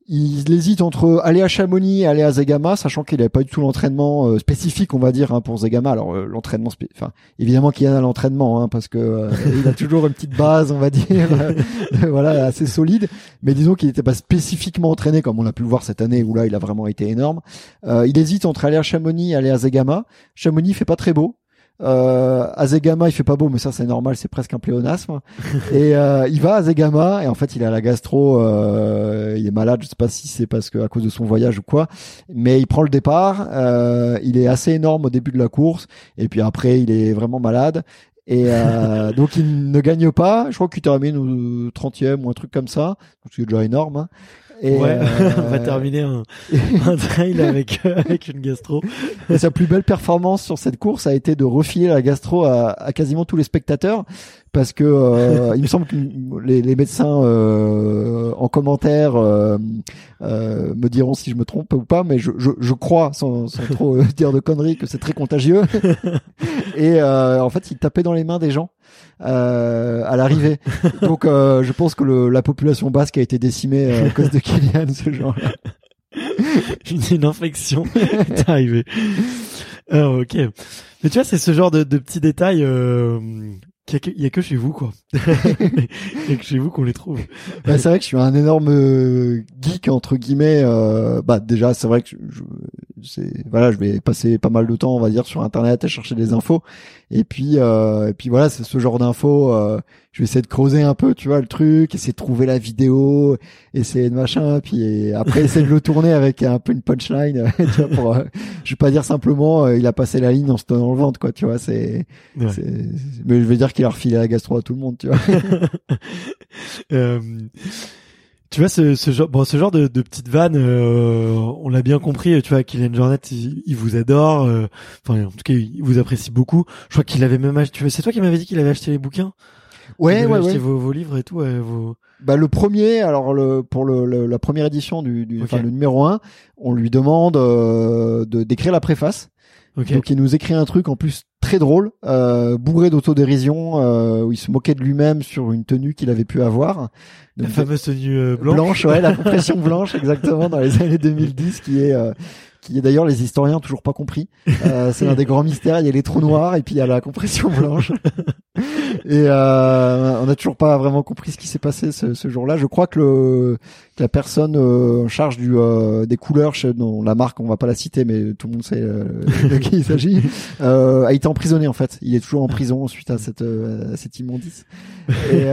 il hésite entre aller à Chamonix et aller à Zegama, sachant qu'il n'avait pas du tout l'entraînement spécifique, on va dire, hein, pour Zegama. Alors l'entraînement, évidemment qu'il y a l'entraînement, hein, parce que il a toujours une petite base, on va dire, voilà, assez solide. Mais disons qu'il n'était pas spécifiquement entraîné, comme on a pu le voir cette année, où là, il a vraiment été énorme. Il hésite entre aller à Chamonix et aller à Zegama. Chamonix fait pas très beau. À Zegama il fait pas beau, mais ça c'est normal, c'est presque un pléonasme. Et il va à Zegama et en fait il a la gastro, il est malade, je sais pas si c'est parce que à cause de son voyage ou quoi, mais il prend le départ, il est assez énorme au début de la course et puis après il est vraiment malade. Et donc il ne gagne pas, je crois qu'il termine au 30e ou un truc comme ça, donc c'est déjà énorme, hein. Et ouais, on va terminer un trail avec une gastro. Et sa plus belle performance sur cette course a été de refiler la gastro à quasiment tous les spectateurs, parce que il me semble que les médecins en commentaire me diront si je me trompe ou pas, mais je crois sans trop dire de conneries que c'est très contagieux. Et en fait, il tapait dans les mains des gens à l'arrivée. Donc je pense que la population basque a été décimée à cause de Kylian ce jour-là. Une infection est arrivée. Alors, ok. Mais tu vois, c'est ce genre de petits détails il y a que chez vous, quoi. Il y a que chez vous qu'on les trouve. Bah, c'est vrai que je suis un énorme geek entre guillemets. Bah déjà, c'est vrai que je vais passer pas mal de temps, on va dire, sur Internet à chercher des infos. Et puis voilà, c'est ce genre d'infos. Je vais essayer de creuser un peu, tu vois, le truc, essayer de trouver la vidéo, essayer de machin, puis après essayer de le tourner avec un peu une punchline, tu vois, pour, je vais pas dire simplement, il a passé la ligne en se tenant le ventre, quoi, tu vois, mais je vais dire qu'il a refilé la gastro à tout le monde, tu vois. Tu vois, ce genre de petites vannes, on l'a bien compris, tu vois, Kylian Jornet, il vous adore, enfin, en tout cas, il vous apprécie beaucoup. Je crois qu'il avait même acheté, c'est toi qui m'avais dit qu'il avait acheté les bouquins? Ouais. Vos livres et tout, Bah, le premier, alors pour la première édition enfin, le numéro 1, on lui demande d'écrire la préface. Okay. Donc il nous écrit un truc en plus très drôle, bourré d'autodérision, où il se moquait de lui-même sur une tenue qu'il avait pu avoir. Donc, la fameuse tenue blanche. Ouais, la compression blanche, exactement, dans les années 2010, qui est d'ailleurs les historiens ont toujours pas compris. C'est l'un des grands mystères. Il y a les trous noirs et puis il y a la compression blanche. Et on n'a toujours pas vraiment compris ce qui s'est passé ce jour-là. Je crois que la personne en charge des couleurs, dont la marque, on va pas la citer, mais tout le monde sait de qui il s'agit, a été emprisonné en fait. Il est toujours en prison suite à cette immondice. Et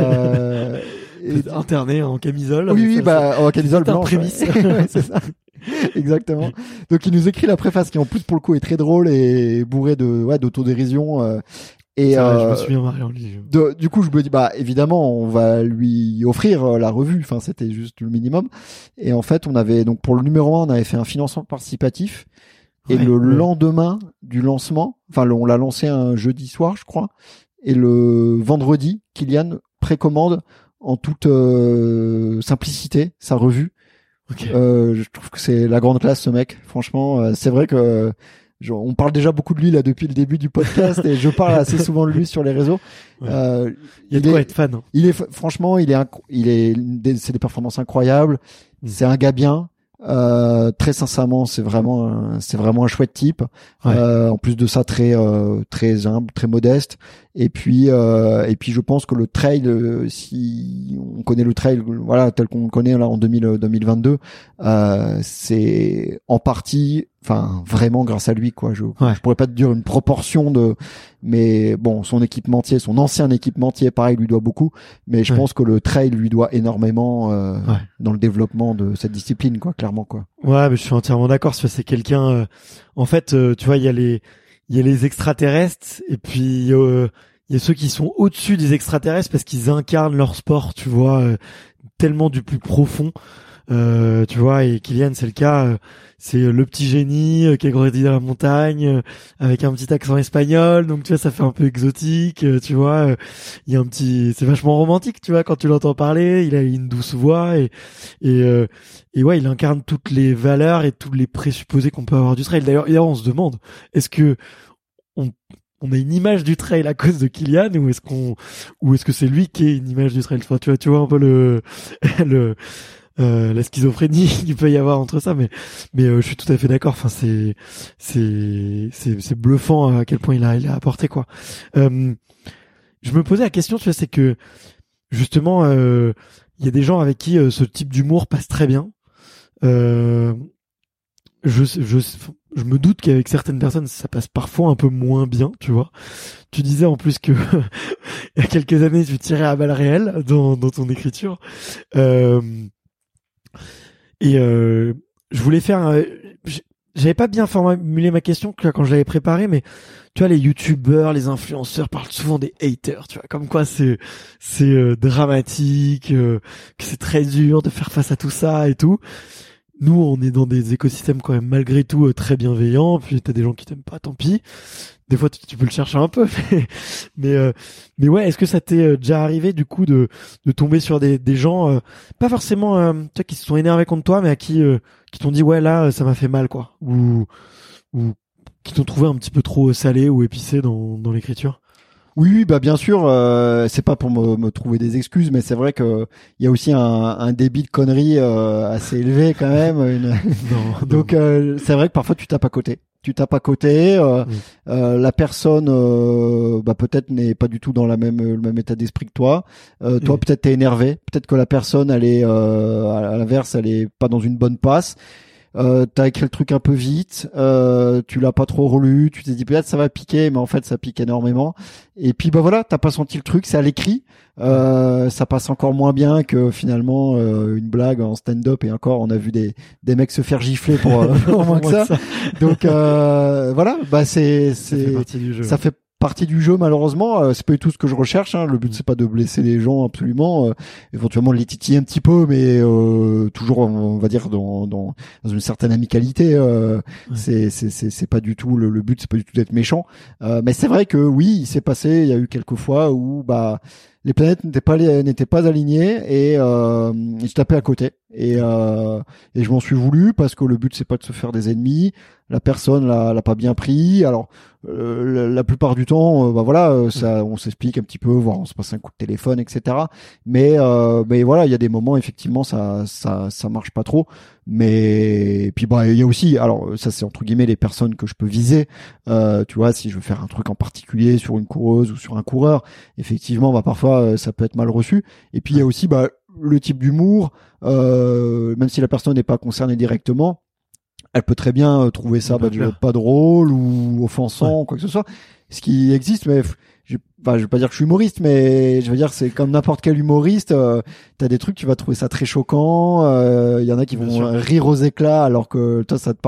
interné en camisole. Oui, en camisole blanche. Prémisse. Ouais, c'est ça. Exactement. Donc il nous écrit la préface qui en plus pour le coup est très drôle et bourrée d'autodérision. Et je me souviens marré en livre. Du coup, je me dis évidemment, on va lui offrir la revue. Enfin, c'était juste le minimum. Et en fait, on avait donc pour le numéro 1, on avait fait un financement participatif. Et le lendemain du lancement, enfin, on l'a lancé un jeudi soir, je crois. Et le vendredi, Kylian précommande en toute simplicité sa revue. Okay. Je trouve que c'est la grande classe, ce mec. Franchement, c'est vrai que on parle déjà beaucoup de lui là depuis le début du podcast et je parle assez souvent de lui sur les réseaux. Ouais. Il y a de quoi être fan. Hein. Franchement, c'est des performances incroyables. C'est un gars bien. Très sincèrement, c'est vraiment un chouette type. Ouais. En plus de ça, très humble, très modeste. Et puis je pense que le trail, si on connaît le trail, voilà, tel qu'on le connaît là en 2022, c'est en partie, enfin vraiment grâce à lui, quoi. Je pourrais pas te dire une proportion mais bon, son ancien équipementier, pareil, lui doit beaucoup. Mais je pense que le trail lui doit énormément dans le développement de cette discipline, quoi, clairement, quoi. Ouais, mais je suis entièrement d'accord. C'est quelqu'un. En fait, tu vois, il y a les extraterrestres et puis il y a ceux qui sont au-dessus des extraterrestres parce qu'ils incarnent leur sport, tu vois, tellement du plus profond. Tu vois, et Kylian, c'est le cas. C'est le petit génie qui a grandi dans la montagne avec un petit accent espagnol, donc tu vois, ça fait un peu exotique. Tu vois, il y a c'est vachement romantique, tu vois, quand tu l'entends parler. Il a une douce voix et ouais, il incarne toutes les valeurs et tous les présupposés qu'on peut avoir du trail. D'ailleurs, on se demande, est-ce que on a une image du trail à cause de Kylian ou est-ce que c'est lui qui est une image du trail? Enfin, tu vois un peu la schizophrénie qu'il peut y avoir entre ça, mais je suis tout à fait d'accord. Enfin, c'est bluffant à quel point il a apporté, quoi. Je me posais la question, tu vois, c'est que justement, il y a des gens avec qui ce type d'humour passe très bien. Je me doute qu'avec certaines personnes, ça passe parfois un peu moins bien, tu vois. Tu disais en plus que il y a quelques années, tu tirais à balles réelles dans ton écriture. Je voulais faire... j'avais pas bien formulé ma question quand je l'avais préparée, mais tu vois, les youtubeurs, les influenceurs parlent souvent des haters, tu vois, comme quoi c'est dramatique, que c'est très dur de faire face à tout ça et tout. Nous, on est dans des écosystèmes quand même malgré tout très bienveillants. Puis t'as des gens qui t'aiment pas, tant pis. Des fois, tu peux le chercher un peu, mais ouais, est-ce que ça t'est déjà arrivé du coup de tomber sur des gens pas forcément tu vois, qui se sont énervés contre toi, mais à qui t'ont dit ouais là ça m'a fait mal, quoi, ou qui t'ont trouvé un petit peu trop salé ou épicé dans l'écriture? Oui, bah bien sûr, c'est pas pour me trouver des excuses, mais c'est vrai que il y a aussi un débit de conneries assez élevé quand même. Non. Donc c'est vrai que parfois tu tapes à côté. La personne bah peut-être n'est pas du tout dans le même état d'esprit que toi. Toi peut-être t'es énervé, peut-être que la personne elle est à l'inverse, elle est pas dans une bonne passe. T'as écrit le truc un peu vite, tu l'as pas trop relu, tu t'es dit peut-être ça va piquer, mais en fait ça pique énormément. Et puis bah voilà, t'as pas senti le truc, c'est à l'écrit, ça passe encore moins bien que finalement une blague en stand-up, et encore on a vu des mecs se faire gifler pour moins que ça. Donc voilà, bah ça fait partie du jeu. Ça fait partie du jeu, malheureusement. C'est pas du tout ce que je recherche, hein. Le but c'est pas de blesser les gens absolument, éventuellement de les titiller un petit peu, mais toujours on va dire dans une certaine amicalité. C'est pas du tout le but, c'est pas du tout d'être méchant, mais c'est vrai que oui, il s'est passé, il y a eu quelques fois où bah les planètes n'étaient pas alignées, et je tapais à côté, et je m'en suis voulu parce que le but c'est pas de se faire des ennemis. La personne l'a pas bien pris. Alors la plupart du temps bah voilà, ça on s'explique un petit peu, voire on se passe un coup de téléphone, etc. Mais voilà, il y a des moments effectivement ça marche pas trop. Mais puis bah il y a aussi, alors ça c'est entre guillemets les personnes que je peux viser, tu vois, si je veux faire un truc en particulier sur une coureuse ou sur un coureur, effectivement bah parfois ça peut être mal reçu. Et puis il y a aussi bah le type d'humour, même si la personne n'est pas concernée directement, elle peut très bien trouver ça pas drôle ou offensant, ou quoi que ce soit, ce qui existe. Mais je vais pas dire que je suis humoriste, mais je veux dire c'est comme n'importe quel humoriste, t'as des trucs tu vas trouver ça très choquant, il y en a qui vont rire aux éclats alors que toi ça te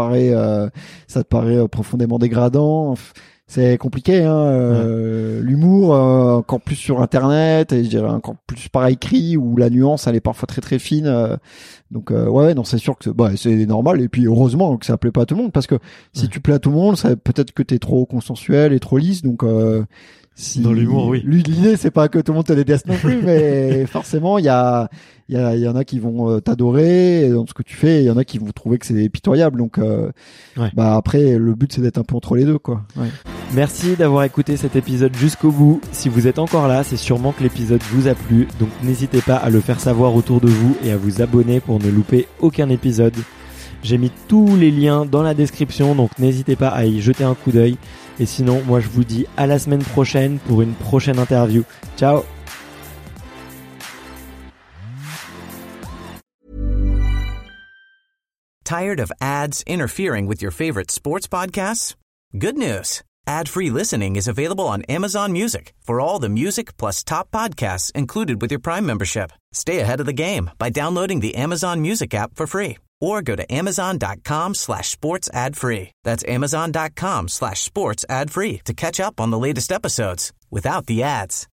paraît profondément dégradant. C'est compliqué, hein. L'humour, encore plus sur Internet, et je dirais encore plus par écrit, où la nuance elle est parfois très très fine. Donc ouais, non, c'est sûr que c'est normal, et puis heureusement que ça plaît pas à tout le monde, parce que si tu plais à tout le monde, ça peut-être que t'es trop consensuel et trop lisse. Donc dans l'humour, oui. L'idée c'est pas que tout le monde te déteste non plus, mais forcément il y en a qui vont t'adorer dans ce que tu fais, et il y en a qui vont trouver que c'est pitoyable. Donc bah après le but c'est d'être un peu entre les deux, quoi. Ouais. Merci d'avoir écouté cet épisode jusqu'au bout. Si vous êtes encore là, c'est sûrement que l'épisode vous a plu, donc n'hésitez pas à le faire savoir autour de vous et à vous abonner pour ne louper aucun épisode. J'ai mis tous les liens dans la description, donc n'hésitez pas à y jeter un coup d'œil. Et sinon, moi je vous dis à la semaine prochaine pour une prochaine interview. Ciao. Tired of ads interfering with your favorite sports podcasts? Good news. Ad-free listening is available on Amazon Music for all the music plus top podcasts included with your Prime membership. Stay ahead of the game by downloading the Amazon Music app for free or go to amazon.com/sports ad free. That's amazon.com/sports ad free to catch up on the latest episodes without the ads.